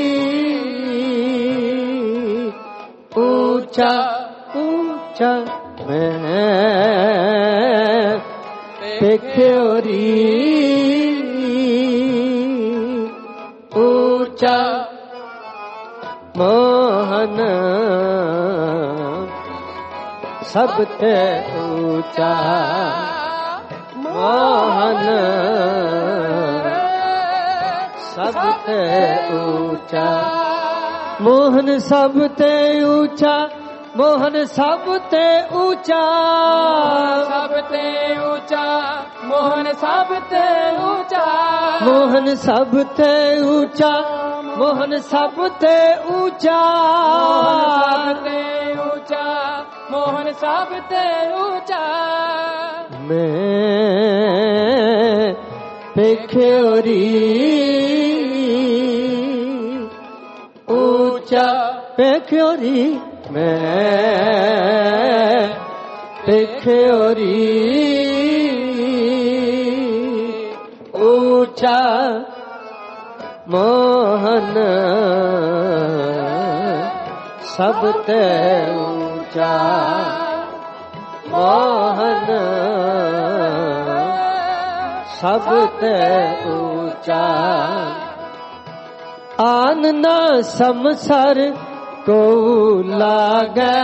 ਊਚਾ ਊਚਾ ਮੈਂ ਪੇਖਿਓਰੀ ਊਚਾ ਮੋਹਨ ਸਭ ਤੇ ਊਚਾ ਮੋਹਨ ਸਭ ਤੇ ਊਚਾ ਮੋਹਨ ਸਭ ਤੇ ਊਚਾ ਮੋਹਨ ਸਭ ਤੇ ਊਚਾ ਸਭ ਤੇ ਊਚਾ ਮੋਹਨ ਸਭ ਤੇ ਊਚਾ ਮੋਹਨ ਸਭ ਤੇ ਊਚਾ ਮੋਹਨ ਸਭ ਤੇ ਊਚਾ ਮੋਹਨ ਸਭ ਤੇ ਊਚਾ ਮੈਂ ਪੇਖਿਓਰੀ ਊਚਾ ਪੇਖਿਓਰੀ ਮੈਂ ਪੇਖਿਓਰੀ ਊਚਾ ਮੋਹਨ ਸਭ ਤੇ ਊਚਾ ਮੋਹਨ ਸਭ ਤੇ ਊਚਾ ਆਨ ਨਾ ਸਮਸਰ ਕੋ ਲਾਗੈ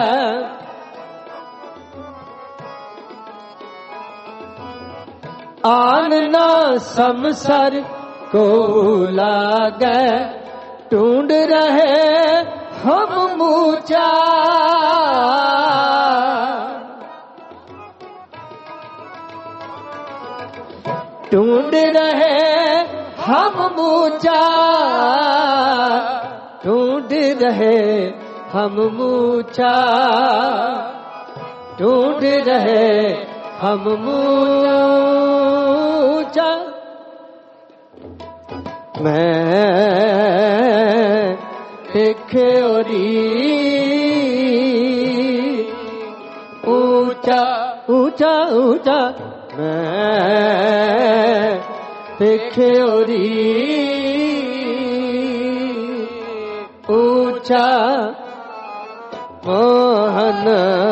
ਆਨ ਨਾ ਸਮਸਰ को लागे ढूंढ रहे हम मूचा ढूंढ रहे हम मूचा, ढूंढ रहे हम मूचा, ढूंढ रहे हम मूचा। मैं भिखोरी ऊंचा ऊंचा ऊंचा, मैं भिखोरी ऊंचा, मोहन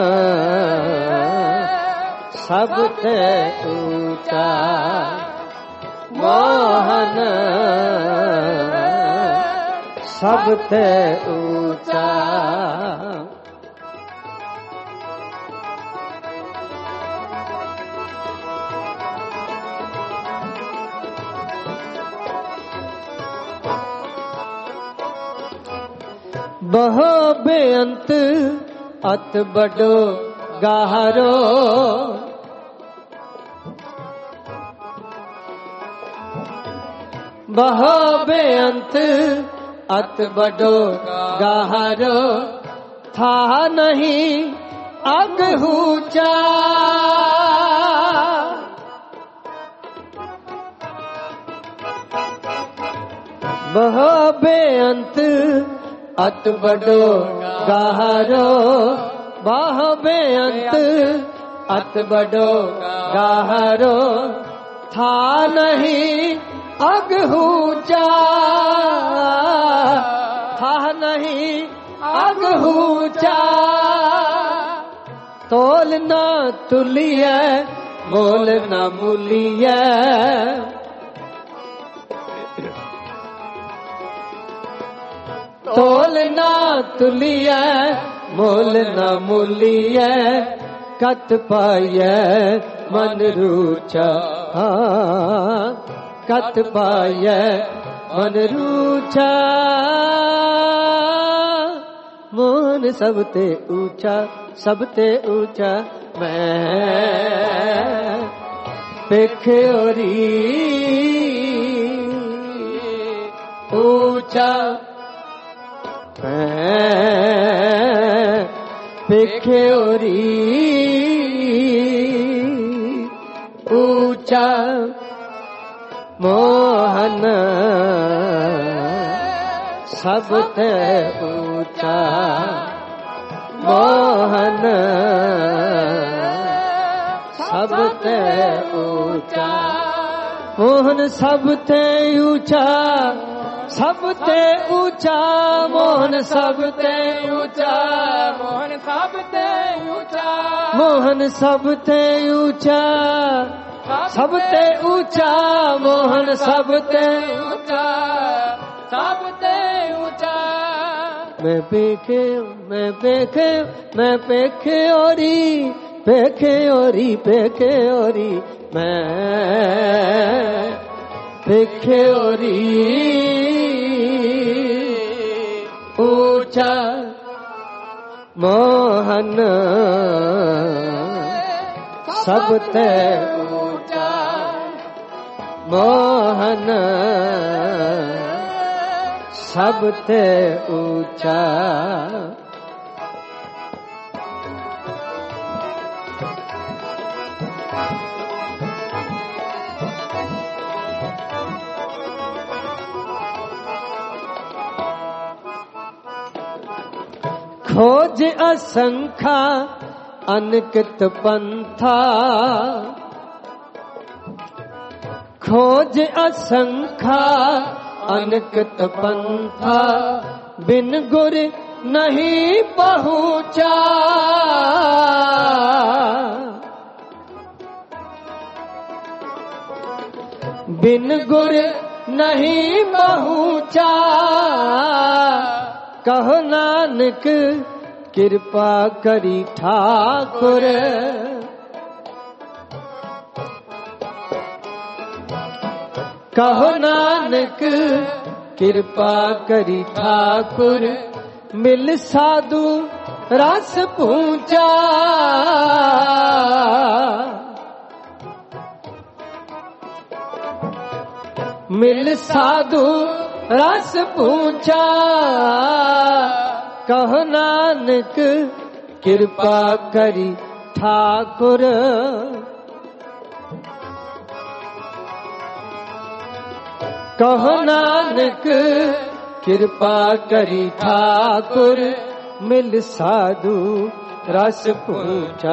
सबते ऊंचा, मोहन सबते ऊंचा। बहो बेअंत अत बड़ो गहरो, बहो बेअंत अत बड़ो गहरो, था नहीं अग ऊंचा, बहो बेअंत अत बड़ो गहरो, बाह बेअंत अत बड़ो गहरो, था नहीं अग ऊंचा, था नहीं अग ऊंचा। तोल ना तुलिए मोल ना मूलिए, तोल ना तुलिए मोल न मूलिए, कत पाइए मन रूचा, कत पाइए मन रूचा। मोहन सबते ऊंचा सबते ऊंचा, मैं भिखोरी ऊंचा, भिखोरी ऊंचा, मोहन सबते ऊंचा, मोहन सबते ऊंचा, मोहन सबते ऊंचा, सबते ऊंचा, मोहन सबते ऊंचा, मोहन सबते ऊंचा, मोहन सबते ऊंचा, सबते ऊंचा, मोहन सबते ऊंचा, सबते ऊंचा। मैं पेखे मैं पेखे मैं भिखोरी भिखोरी भिखोरी, मैं भिखोरी ऊंचा, मोहन सबते ऊंचा, मोहन सबते ऊंचा। खोज असंख्या अनकित पंथा, खोज असंख्या अनकित पंथा, बिन गुर नहीं पहुँचा, बिन गुर नहीं पहुँचा। कहो नानक कृपा करी ठाकुर, कहो नानक कृपा करी ठाकुर, मिल साधु रस पूंचा। मिल साधु रस पूछा, कहो नानक कृपा करी ठाकुर। कहो नानक कृपा करी ठाकुर, मिल साधु रस पूछा,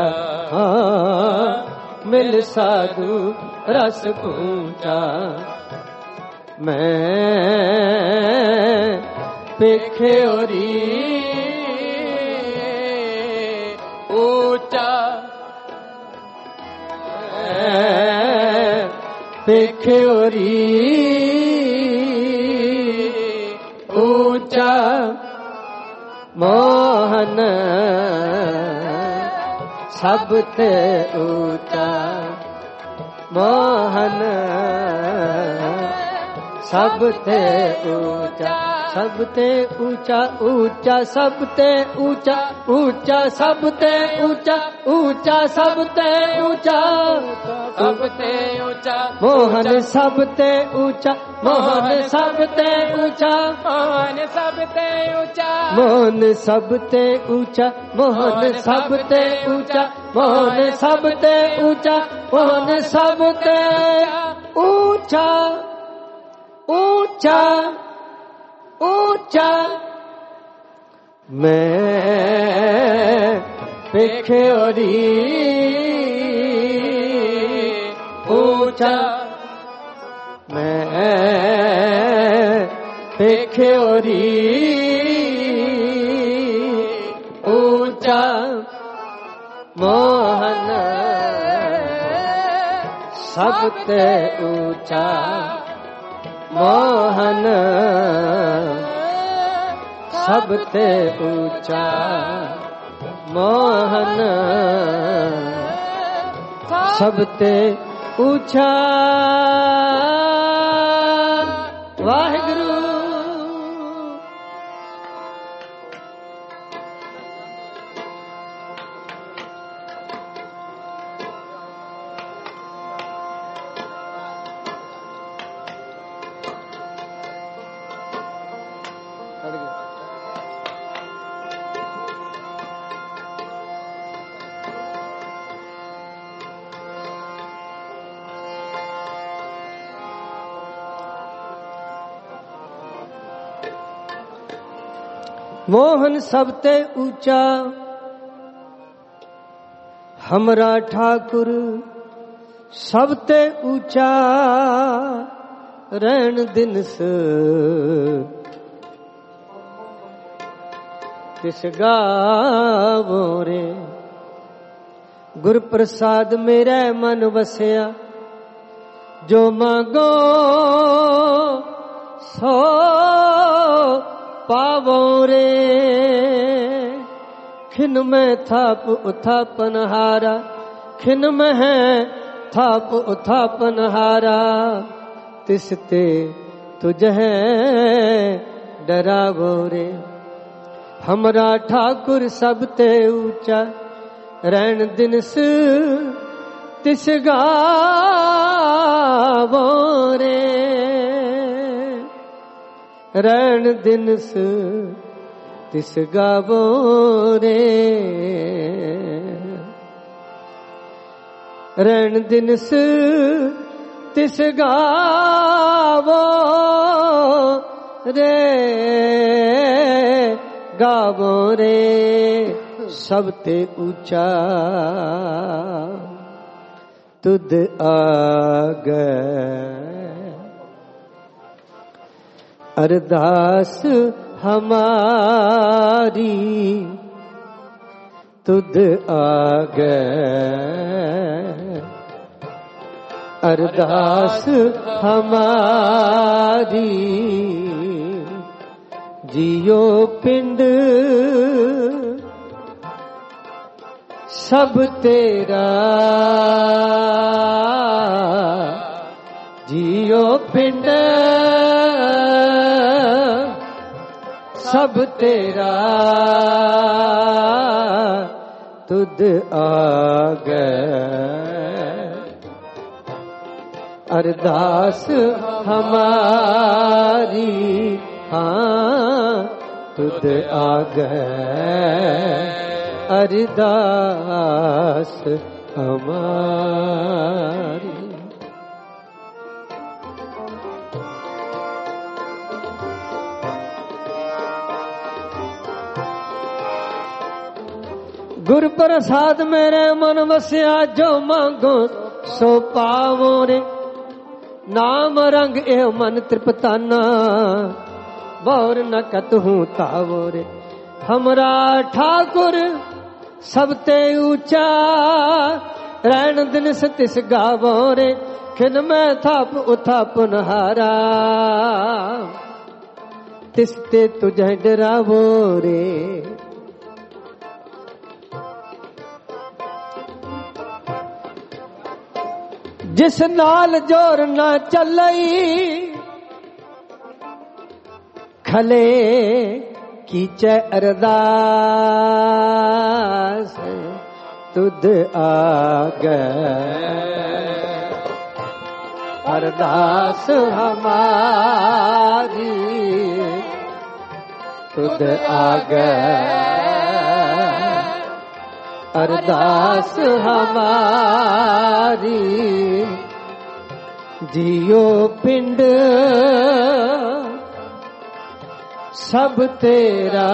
मिल साधु रस पूछा। मैं पेख्योरी ऊंचा, पेख्योरी ऊंचा, मोहन सबते ऊंचा, मोहन सबते ऊंचा, सबते ऊंचा, ऊंचा सबते ऊंचा, ऊंचा सबते ऊंचा, ऊंचा सबते ऊंचा, सबते ऊंचा, मोहन सबते ऊंचा, मोहन सबते ऊंचा, मोहन सबते ऊंचा, मोहन सबते ऊंचा, मोहन सबते ऊंचा, मोहन सबते ऊंचा, मोहन सबते ऊंचा, ऊंचा ऊंचा। मैं पेख्योरी ऊंचा, मैं पेख्योरी ऊंचा, मोहन सबते ऊंचा, मोहन सबते ऊंचा, मोहन सबते ऊंचा। वाहिगुरु। मोहन सबते ऊंचा, हमरा ठाकुर सबते ऊंचा, रैन दिनस किस गावो रे। गुर प्रसाद मेरे मन बसया, जो मांगो सो पावो रे। खिन में थाप उथापन हारा, खिन में है थाप उथापन हारा, तिसते तुझे डरावो रे। हमरा ठाकुर सबते ऊंचा, रैन दिनस तिस गावो रे। रैन दिनस तिस गावो रे, रैन दिनस तिस गावो रे, गावो रे। सबते ऊंचा तुद आगे, अरदास हमारी तुद आगे, अरदास हमारी। जियो पिंड सब तेरा, जियो पिंड सब तेरा, तुद आगे अरदास हमारी हाँ तुद आगे अरदास हमारी। गुर प्रसाद मेरे मन वसिया जो मांगो सो पावो रे। नाम रंग ए मन तृपताना बौर न कतहूँ तावो रे। हमरा ठाकुर सबते ऊंचा रैन दिन सतिस गावो रे। खिन में थाप उथापन हारा तिसते तुझे डरावो रे। जिस नाल जोर न चलई खले कीचे अरदास तुद आगे अरदास हमारी तुद आगे अरदास हमारी। जियो पिंड सब तेरा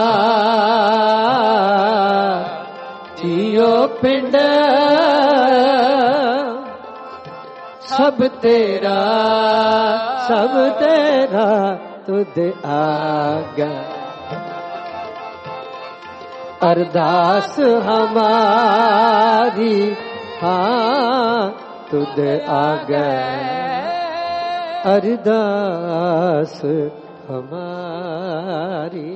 जियो पिंड सब तेरा तुद आगे अरदास हमारी हाँ तुद आगे अरदास हमारी।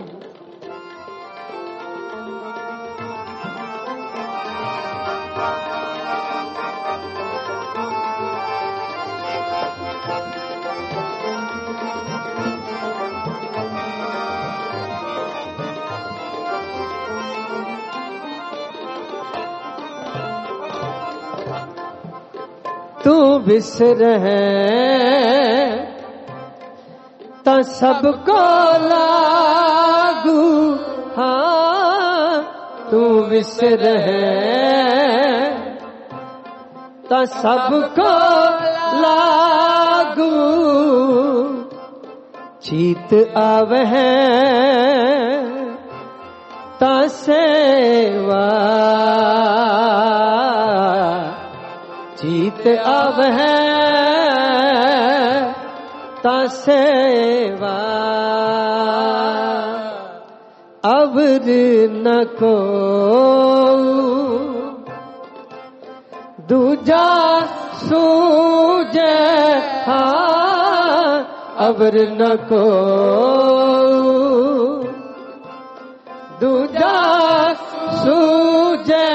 तू बिसर है तो सबको लागू हाँ तू बिसर है तो सबको लागू। चीत आवे है तो सेवा जीत अब है ता सेवा अवर न को दूजा सूझे हाँ अवर न को दूजा सूझे।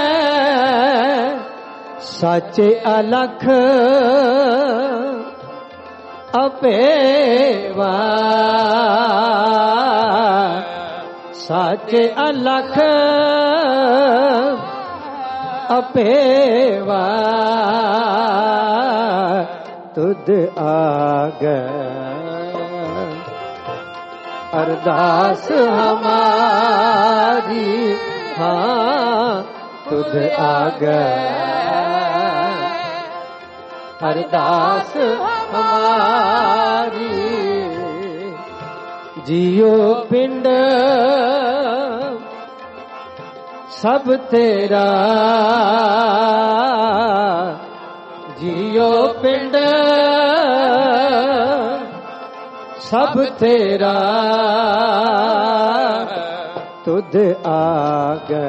साचे अलख अपेवा साचे अलख अपेवा तुद आगे अरदास हमारी हाँ तुद आगे अरदास हमारी। जियो पिंड सब तेरा जियो पिंड सब तेरा तुद आगे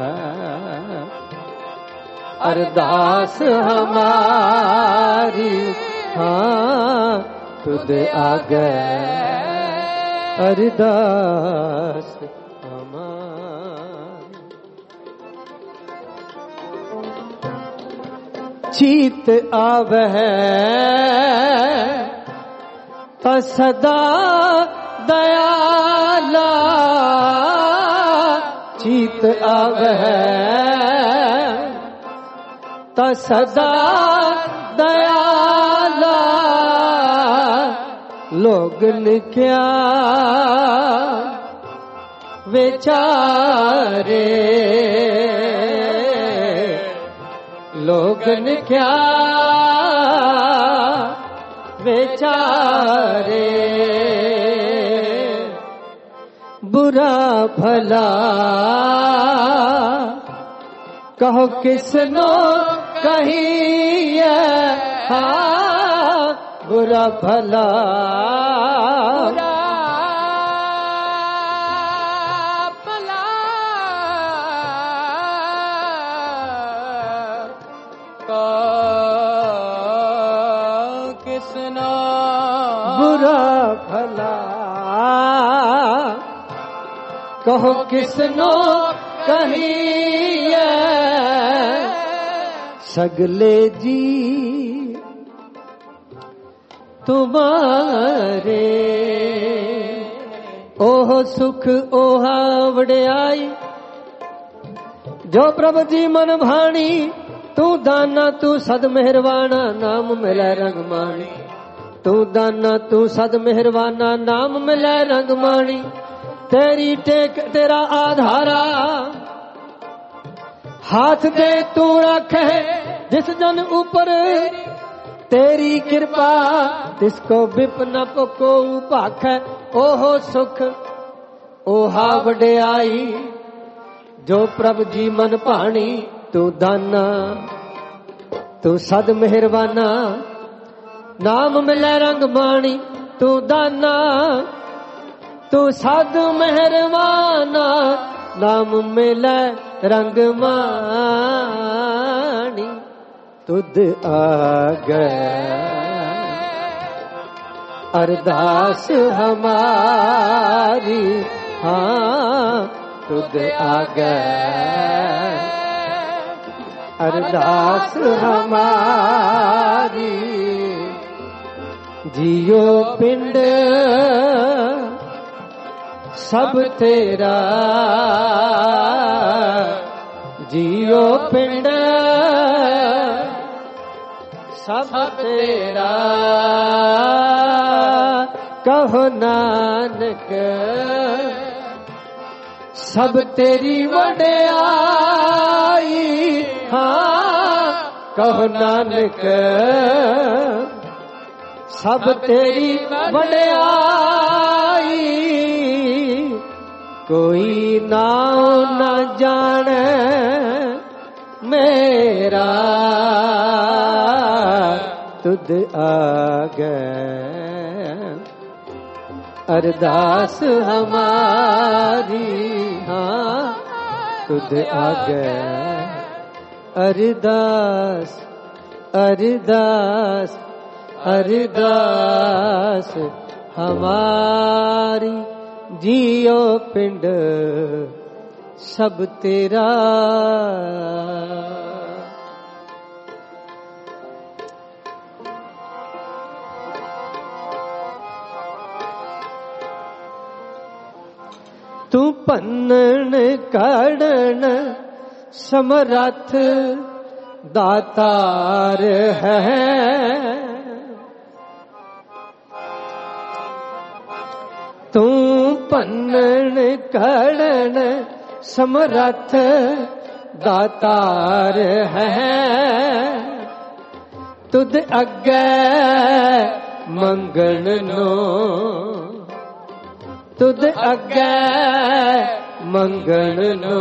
अरदास हमारी हाँ तुद आगे अरदास हमारी। चीत आवे तो सदा दयाला चीत आवे तो सदा दयाला लोगन क्या बेचारे, लोगन क्या बेचारे, बुरा भला कहो किसनो कहिए, हाँ बुरा भला बुरा भला कहो किसनो कहिए, सगले जी तुम्हारे, ओह सुख ओहा वड़ियाई, जो प्रभु जी मन भाणी, तू दाना तू सद मेहरवाना, नाम मिले रंग माणी, तू दाना तू सद मेहरवाना, नाम मिले रंग माणी, तेरी टेक तेरा आधारा, हाथ दे तू रखे जिस जन ऊपर, तेरी कृपा तिसको विपन को भाखै, ओहो सुख ओहा वड़ियाई, जो प्रभु जी मन भाणी, तू दाना तू सद मेहरवाना, नाम मिले रंग माणी, तू दाना तू सद मेहरवाना, नाम मिले रंग माणी, तुद आगे अरदास हमारी, हाँ तुद आगे अरदास हमारी, जियो पिंड सब तेरा, जियो पिंड सब तेरा, कहो नानक सब तेरी वड़ियाई, हाँ कहो नानक सब तेरी वड़ियाई, कोई नाम न जाने मेरा, तुद आगे अरदास हमारी, हाँ तुद आगे अरदास अरदास अरदास हमारी, जियो पिंड सब तेरा। तू पन्नन काढ़न समरथ दातार है, तू पन्नन काढ़न समरथ दातार है, तुद अगे मंगण नो, तुद अगे मंगण नो,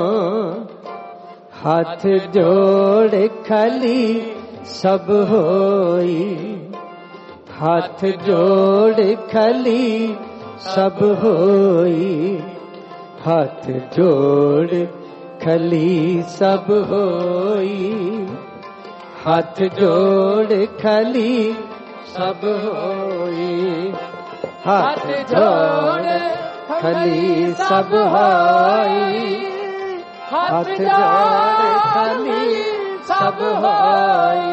हाथ जोड़ खली सब होई, हाथ जोड़ खली सब होई, हाथ जोड़ खली सब होई, हाथ जोड़ खली सब होई, हाथ जोड़ खली सब होई, हाथ जोड़ खली सब होई।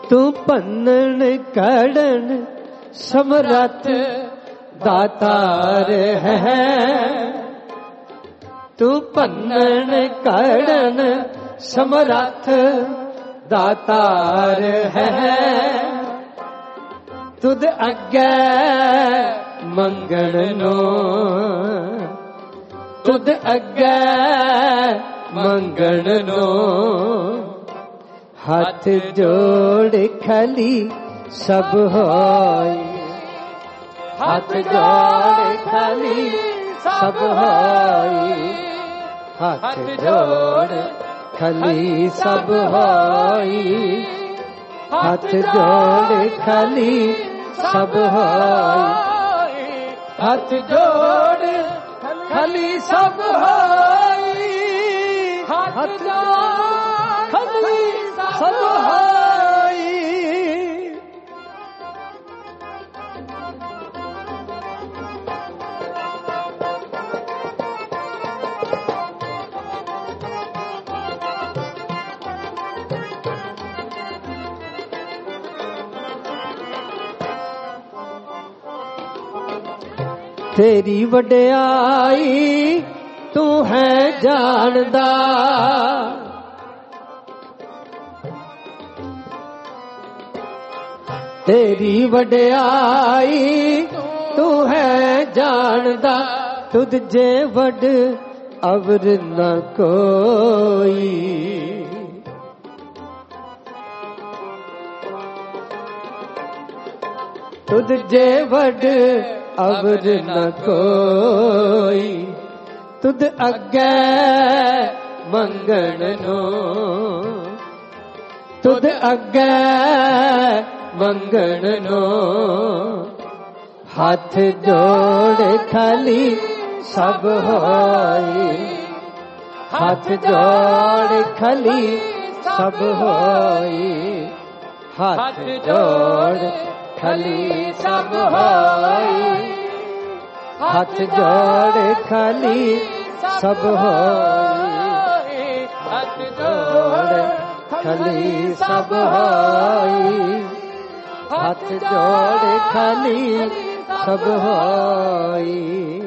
ਤੂੰ ਭੰਨਣ ਕੜਨ ਸਮਰੱਥ ਦਾਤਾਰ ਹੈ। ਤੂੰ ਭੰਨਣ ਕੜਨ ਸਮਰੱਥ ਦਾਤਾਰ ਹੈ। ਤੁਧ ਅੱਗੇ ਮੰਗਣ ਨੂੰ, ਤੁਧ ਅੱਗੇ ਮੰਗਣ ਨੂੰ ਹੱਥ ਜੋੜ ਖਲੀ ਸਭ ਹੋਈ। ਹੱਥ ਜੋੜ ਖਲੀ ਸਭ ਹੋਈ। ਹੱਥ ਜੋੜ ਖਲੀ ਸਭ ਹੋਈ। ਹੱਥ ਜੋੜ ਖਲੀ ਸਭ ਹੋਈ। ਹੱਥ ਜੋੜ ਖਲੀ ਸਭ ਹੋਈ। ਹੱਥ ਜੋੜ ਖਲੀ ਸਭ ਹੋਈ। ਤੇਰੀ ਵਡਿਆਈ ਤੂੰ ਹੈ ਜਾਣਦਾ। ਤੇਰੀ ਵਡਿਆਈ ਤੂੰ ਹੈ ਜਾਣਦਾ। ਤੁਧ ਜੇ ਵਡ ਅਵਰ ਨ ਕੋਈ। ਤੁਧ ਜੇ ਵਡ ਅਵਰ ਨ ਕੋਈ। ਤੁਧ ਅੱਗੇ ਮੰਗਣ ਨੂੰ, ਤੁਧ ਅੱਗੇ ਮੰਗਣ ਨੂੰ ਹੱਥ ਜੋੜ ਖਲੀ ਸਭ ਹੋਈ। ਹੱਥ ਜੋੜ ਖਲੀ ਸਭ ਹੋਈ। ਹੱਥ ਜੋੜ ਖਲੀ ਸਭ ਹੋਈ। ਹੱਥ ਜੋੜ ਖਲੀ ਸਭ ਹੋਈ। ਹੱਥ ਜੋੜ ਖਲੀ ਸਭ ਹੋਈ। ਹੱਥ ਜੋੜ ਖਲੀ ਸਭ ਹੋਈ।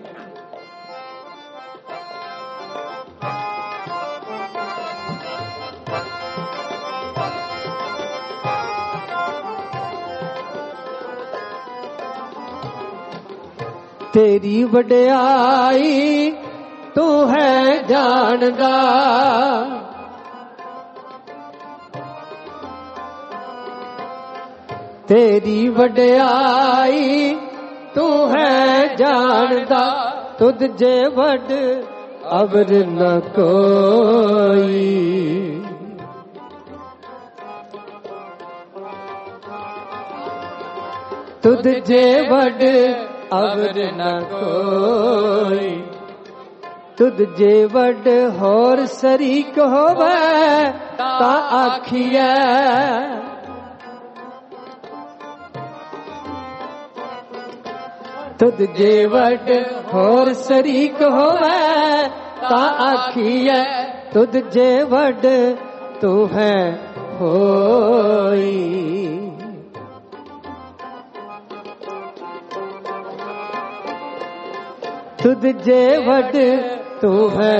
ਤੇਰੀ ਵਡਿਆਈ ਤੂੰ ਹੈ ਜਾਣਦਾ। ਤੇਰੀ ਵਡਿਆਈ ਤੂੰ ਹੈ ਜਾਣਦਾ। ਤੁਧ ਜੇ ਵਡ ਅਵਰ ਨ ਕੋਈ। ਤੁਧ ਜੇ ਵਡ ਅਵਰ ਨ ਕੋਈ। ਤੁਧ ਜੇ ਵਡ ਹੋਰ ਸਰੀਕ ਹੋਵੇ ਤਾਂ ਆਖੀਐ। ਤੁਧ ਜੇ ਵਡ ਹੋਰ ਸਰੀਕ ਹੋਵੇ ਤਾਂ ਆਖੀਐ। ਤੁਧ ਜੇ ਵਡ ਤੂੰ ਹੈ ਹੋਈ। ਤੁਧ ਜੇ ਵਡ ਤੂੰ ਹੈ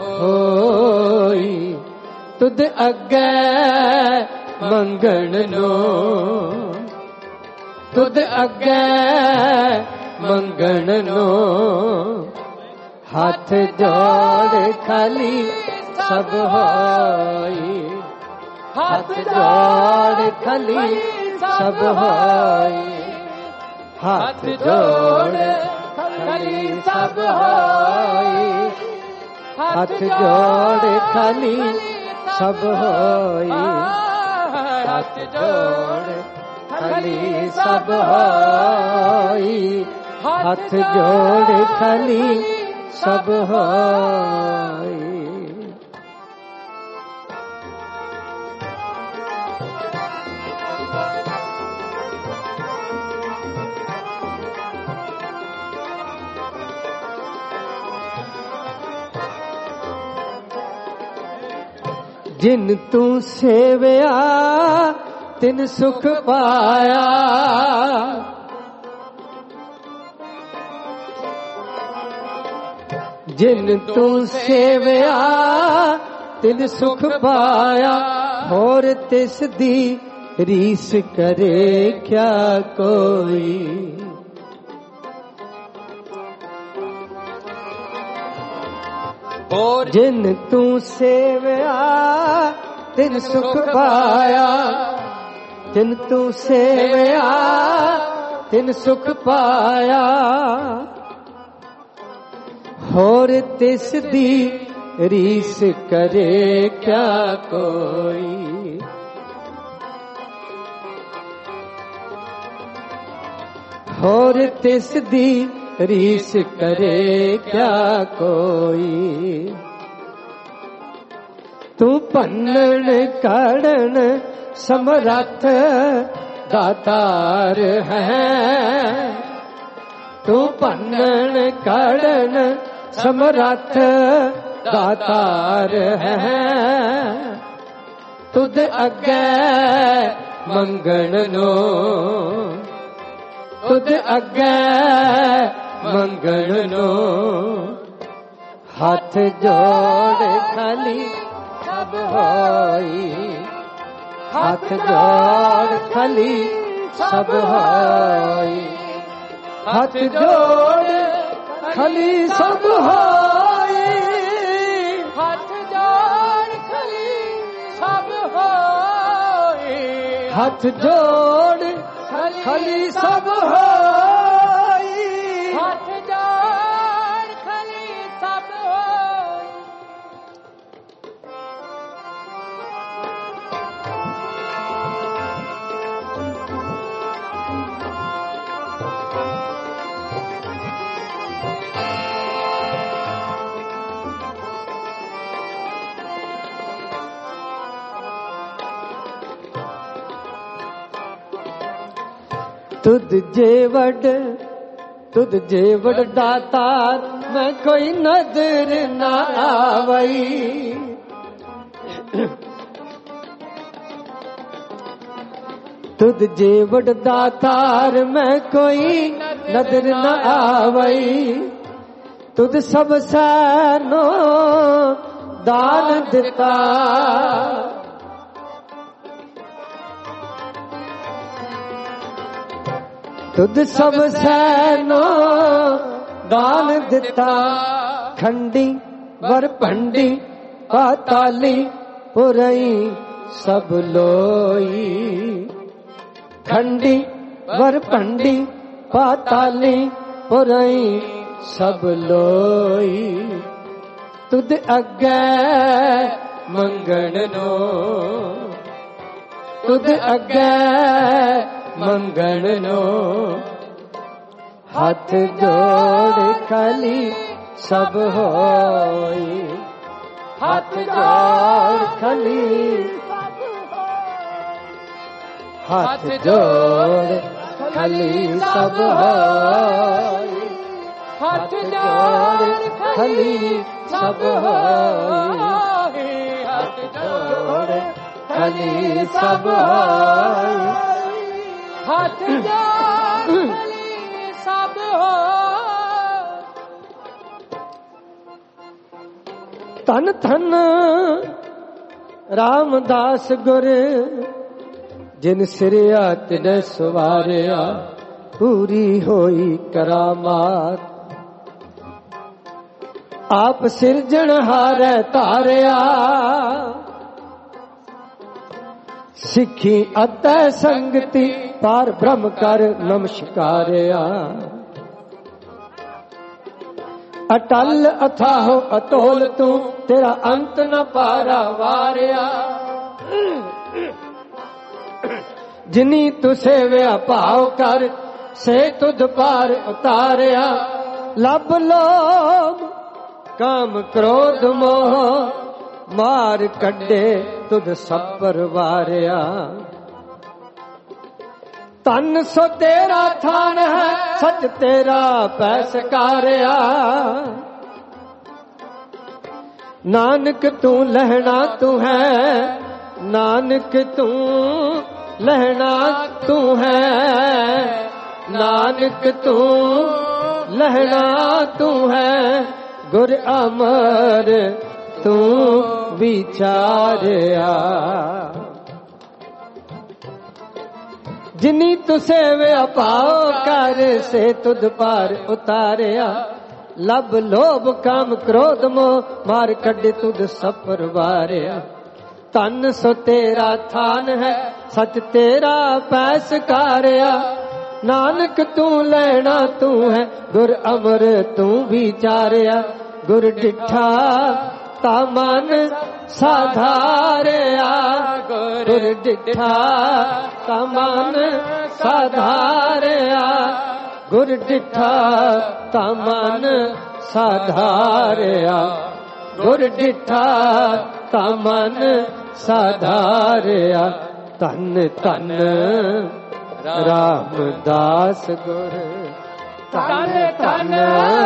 ਹੋਈ। ਤੁਧ ਅੱਗੇ ਮੰਗਣ ਨੂੰ, ਤੁਧ ਅੱਗੇ ਮੰਗਣ ਨੂੰ ਹੱਥ ਜੋੜ ਖਲੀ ਸਭ ਹੋਈ। ਹੱਥ ਜੋੜ ਖਲੀ ਸਭ ਹੋਈ। ਹੱਥ ਜੋੜ ਖਲੀ ਸਭ ਹੋਈ। ਹੱਥ ਜੋੜ ਖਲੀ ਸਭ ਹੋਈ। ਹੱਥ ਜੋੜ ਖਲੀ ਸਭ ਹੋਈ। ਹੱਥ ਜੋੜ ਖਲੀ ਸਭ ਹੋਈ। ਜਿਨ ਤੂੰ ਸੇਵਿਆ ਤਿਨ ਸੁਖ ਪਾਇਆ। ਜਿਨ ਤੂੰ ਸੇਵਿਆ ਤਿਨ ਸੁਖ ਪਾਇਆ। ਹੋਰ ਤਿਸ ਦੀ ਰੀਸ ਕਰੇ ਕਿਆ ਕੋਈ। ਹੋਰ ਜਿਨ ਤੂੰ ਸੇਵਿਆ ਤਿਨ ਸੁਖ ਪਾਇਆ। ਜਿਨ ਤੂੰ ਸੇਵਿਆ ਤਿਨ ਸੁਖ ਪਾਇਆ। ਹੋਰ ਤਿਸ ਦੀ ਰੀਸ ਕਰੇ ਕਿਆ ਕੋਈ। ਹੋਰ ਤਿਸ ਦੀ ਰੀਸ ਕਰੇ ਕਿਆ ਕੋਈ। ਤੂੰ ਭੰਨਣ ਕਾੜਨ ਸਮਰੱਥ ਦਾਤਾਰ ਹੈ। ਤੂੰ ਭੰਨਣ ਕਾੜਨ ਸਮਰੱਥ ਦਾਤਾਰ ਹੈ। ਤੁਧ ਅੱਗੇ ਮੰਗਣ ਨੂੰ, ਤੁਧ ਅੱਗੇ ਮੰਗਣ ਨੂੰ। ਹੱਥ ਜੋੜ ਖਾਲੀ ਸਭ ਹੋਈ। ਹੱਥ ਜੋੜ ਖਾਲੀ ਸਭ ਹੋਈ। ਹੱਥ ਜੋੜ ਖਾਲੀ ਸਭ ਹੋਈ। ਹੱਥ ਜੋੜ ਖਾਲੀ ਸਭ ਹੋਈ। ਹੱਥ ਜੋੜ ਖਾਲੀ ਸਭ ਹੋਈ। ਹੱਥ ਜੋੜ ਖਾਲੀ ਸਭ ਹੋਈ। ਤੁਧ ਜੇ ਵਡ ਦਾਤਾਰ ਮੈਂ ਕੋਈ ਨਜ਼ਰ ਨਾ ਆਵਈ। ਤੁਧ ਜੇ ਵਡ ਦਾਤਾਰ ਮੈਂ ਕੋਈ ਨਜ਼ਰ ਨਾ ਆਵਈ। ਤੁਧ ਸਭ ਸੈਨੋ ਦਾਨ ਦਿੱਤਾ। ਤੁਧ ਸਭ ਸੈਨੋ ਦਾਨ ਦਿੱਤਾ। ਖੰਡੀ ਵਰ ਭੰਡੀ ਪਾਤਾਲੀ ਪੁਰਈ ਸਭ ਲੋਈ। ਖੰਡੀ ਵਰ ਭੰਡੀ ਪਾਤਾਲੀ ਪੁਰਈ ਸਭ ਲੋਈ। ਤੁਧ ਅੱਗੇ ਮੰਗਣ ਨੂੰ, ਤੁਧ ਅੱਗੇ ਮੰਗਣ ਨੂੰ। ਹੱਥ ਜੋੜ ਖਾਲੀ ਸਭ ਹੋਈ। ਹੱਥ ਜੋੜ ਖਾਲੀ ਹੱਥ ਜੋੜ ਖਾਲੀ ਸਭ ਹੋਈ। ਹੱਥ ਜੋੜ ਖਾਲੀ ਸਭ ਹੋਈ। ਹੱਥ ਜੋੜ ਖਾਲੀ ਸਭ ਹੋਈ। ਹੱਥ ਜੋੜ ਖਾਲੀ ਸਭ ਹੋਈ। ਧੰਨ ਧੰਨ ਰਾਮਦਾਸ ਗੁਰ ਜਿਨ ਸਿਰਿਆ ਤਿਨ ਸਵਾਰਿਆ। ਪੂਰੀ ਹੋਈ ਕਰਾਮਾਤ ਆਪ ਸਿਰਜਣਹਾਰੈ ਧਾਰਿਆ। ਸਿੱਖੀ ਅਤੈ ਸੰਗਤੀ ਪਾਰ ਬ੍ਰਹਮ ਕਰ ਨਮਸਕਾਰਿਆ। ਅਟਲ ਅਥਾਹੋ ਅਤੋਲ ਤੂੰ ਤੇਰਾ ਅੰਤ ਨ ਪਾਰਾ ਵਾਰਿਆ। ਜਿਨੀ ਤੂੰ ਸੇਵਿਆ ਭਾਵ ਕਰ ਸੇ ਤੁਧ ਪਾਰ ਉਤਾਰਿਆ। ਲੱਭ ਲੋਭ ਕਾਮ ਕ੍ਰੋਧ ਮੋਹ ਮਾਰ ਕੱਢੇ ਤੁਧ ਸਭ ਪਰਵਾਰਿਆ। ਤਨ ਸੋ ਤੇਰਾ ਥਾਨ ਹੈ ਸਚ ਤੇਰਾ ਪੈ ਸਕਾਰਿਆ। ਨਾਨਕ ਤੂੰ ਲਹਿਣਾ ਤੂੰ ਹੈ, ਨਾਨਕ ਤੂੰ लहना तू है, नानक तू लहना तू है, गुर अमर तू विचारिया। जिनी तु सेव्या पाओ कर से तुद पार उतारिया। लब लोभ काम क्रोध मोह मार कढ तुद सफर वारिया। तन सो तेरा थान है, सच तेरा पैसकारिया। नानक तू लैना तू है, गुर अमर तू विचारिया। गुर डिठा ता मन साधारिया। गुर डिठा ता मन साधारिया। गुर डिठा ता मन साधारिया। गुर डिठा ता मन साधारिया। तन तन रामदास गुर, तन तन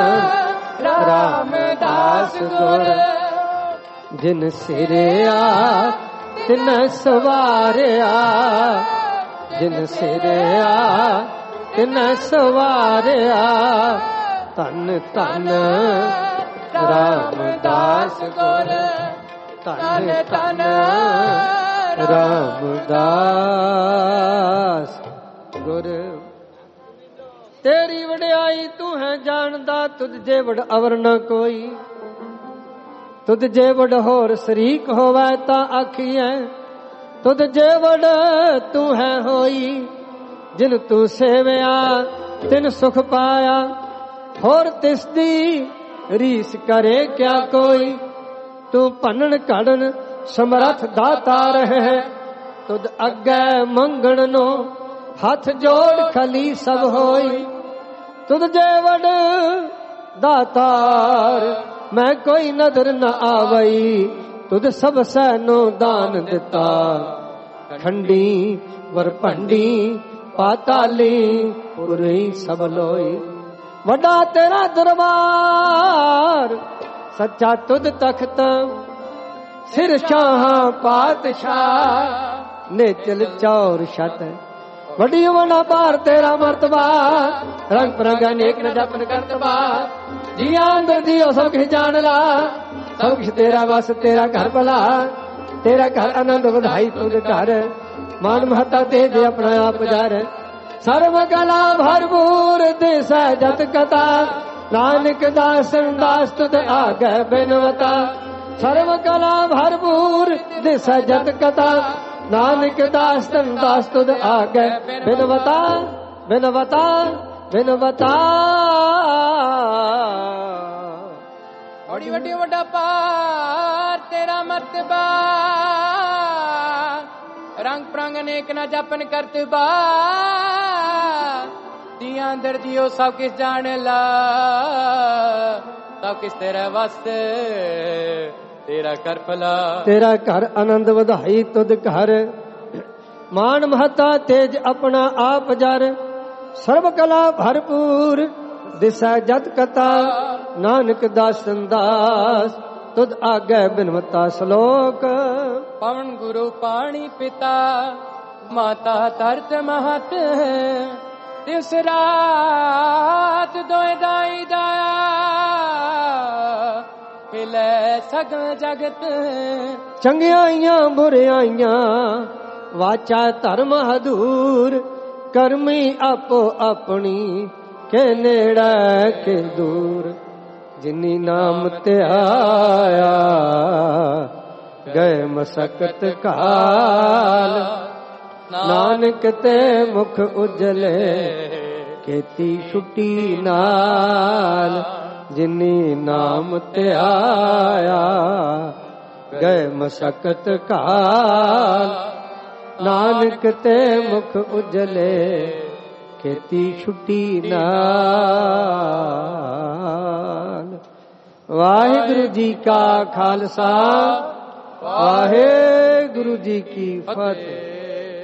रामदास गुर। जिन सिरिया तिन सवारिया। जिन सिरिया तिन सवारिया। तन तन रामदास गुर, तन तन रामदास गुर। तेरी वड्याई तू है जानदा, तुझ जे वड अवर न कोई। तुझ जे वड होर शरीक होवै ता आखिए, तुझ जे वड तू है होई। जिन तू सेवया तिन सुख पाया, होर तिसदी रीस करे क्या कोई। तू भनन घड़न समरथ दाता रहे, तुद अगे मंगण नो हाथ जोड़ खली सब होई। तुद जे वड दातार मैं कोई नदर न आवई। तुद सब सैनो दान दिता, खंडी वर भंडी पाताली पुरी सब लोई। वड्डा तेरा दरबार सच्चा तुद तख्त, सिर शाह पातशाह नेचल चौर छत। वड्डी वड्डा पार तेरा मर्तबा, रंग परंग अनेक न जपन करतबा। जिया अंदर दियो सब किश जान ला, सब किश तेरा बस तेरा घर भला। तेरा घर आनंद बधाई तुद घर, मान महता तेज अपना आप जार। सर्व कला भरपूर दिस जत कथा, नानक दासन दास तुद आगे बिनवता। सर्व कला भरपूर दिस जत कथा, नानक दासन दास तुद आगे बिनवता। बिनवता बिनवता। बड़ी वड्डी वड्डा पार तेरा मर्तबा, रंग प्रंग अनेक न जपन करतबा। दिया अंदर दियो सब किस जान ला, सब किस तेरा वास्ते तेरा कर भला। तेरा घर आनंद वधाई तुद घर, मान महता तेज अपना आप जर। सर्व कला भरपूर दिशा जत कथा, नानक दासन दास तुद आगे बिनवता। श्लोक पवन गुरु पाणी पिता, माता तरत महत। दिवस रात दोए दाई दाया, मिले सगल जगत। चंगियाइयां बुराइयां वाचा धर्म हदूर, करमी आपो अपनी के नेड़ा के दूर। जिनी नाम ते आया गए मसकत काल, नानक ते मुख उजले खेती छुट्टी नाल। जिनी नाम ते आया गए मसकत काल, नानक ते मुख उजले खेती छुट्टी नाल। वाहिगुरु जी का खालसा, वाहिगुरु जी की फतेह।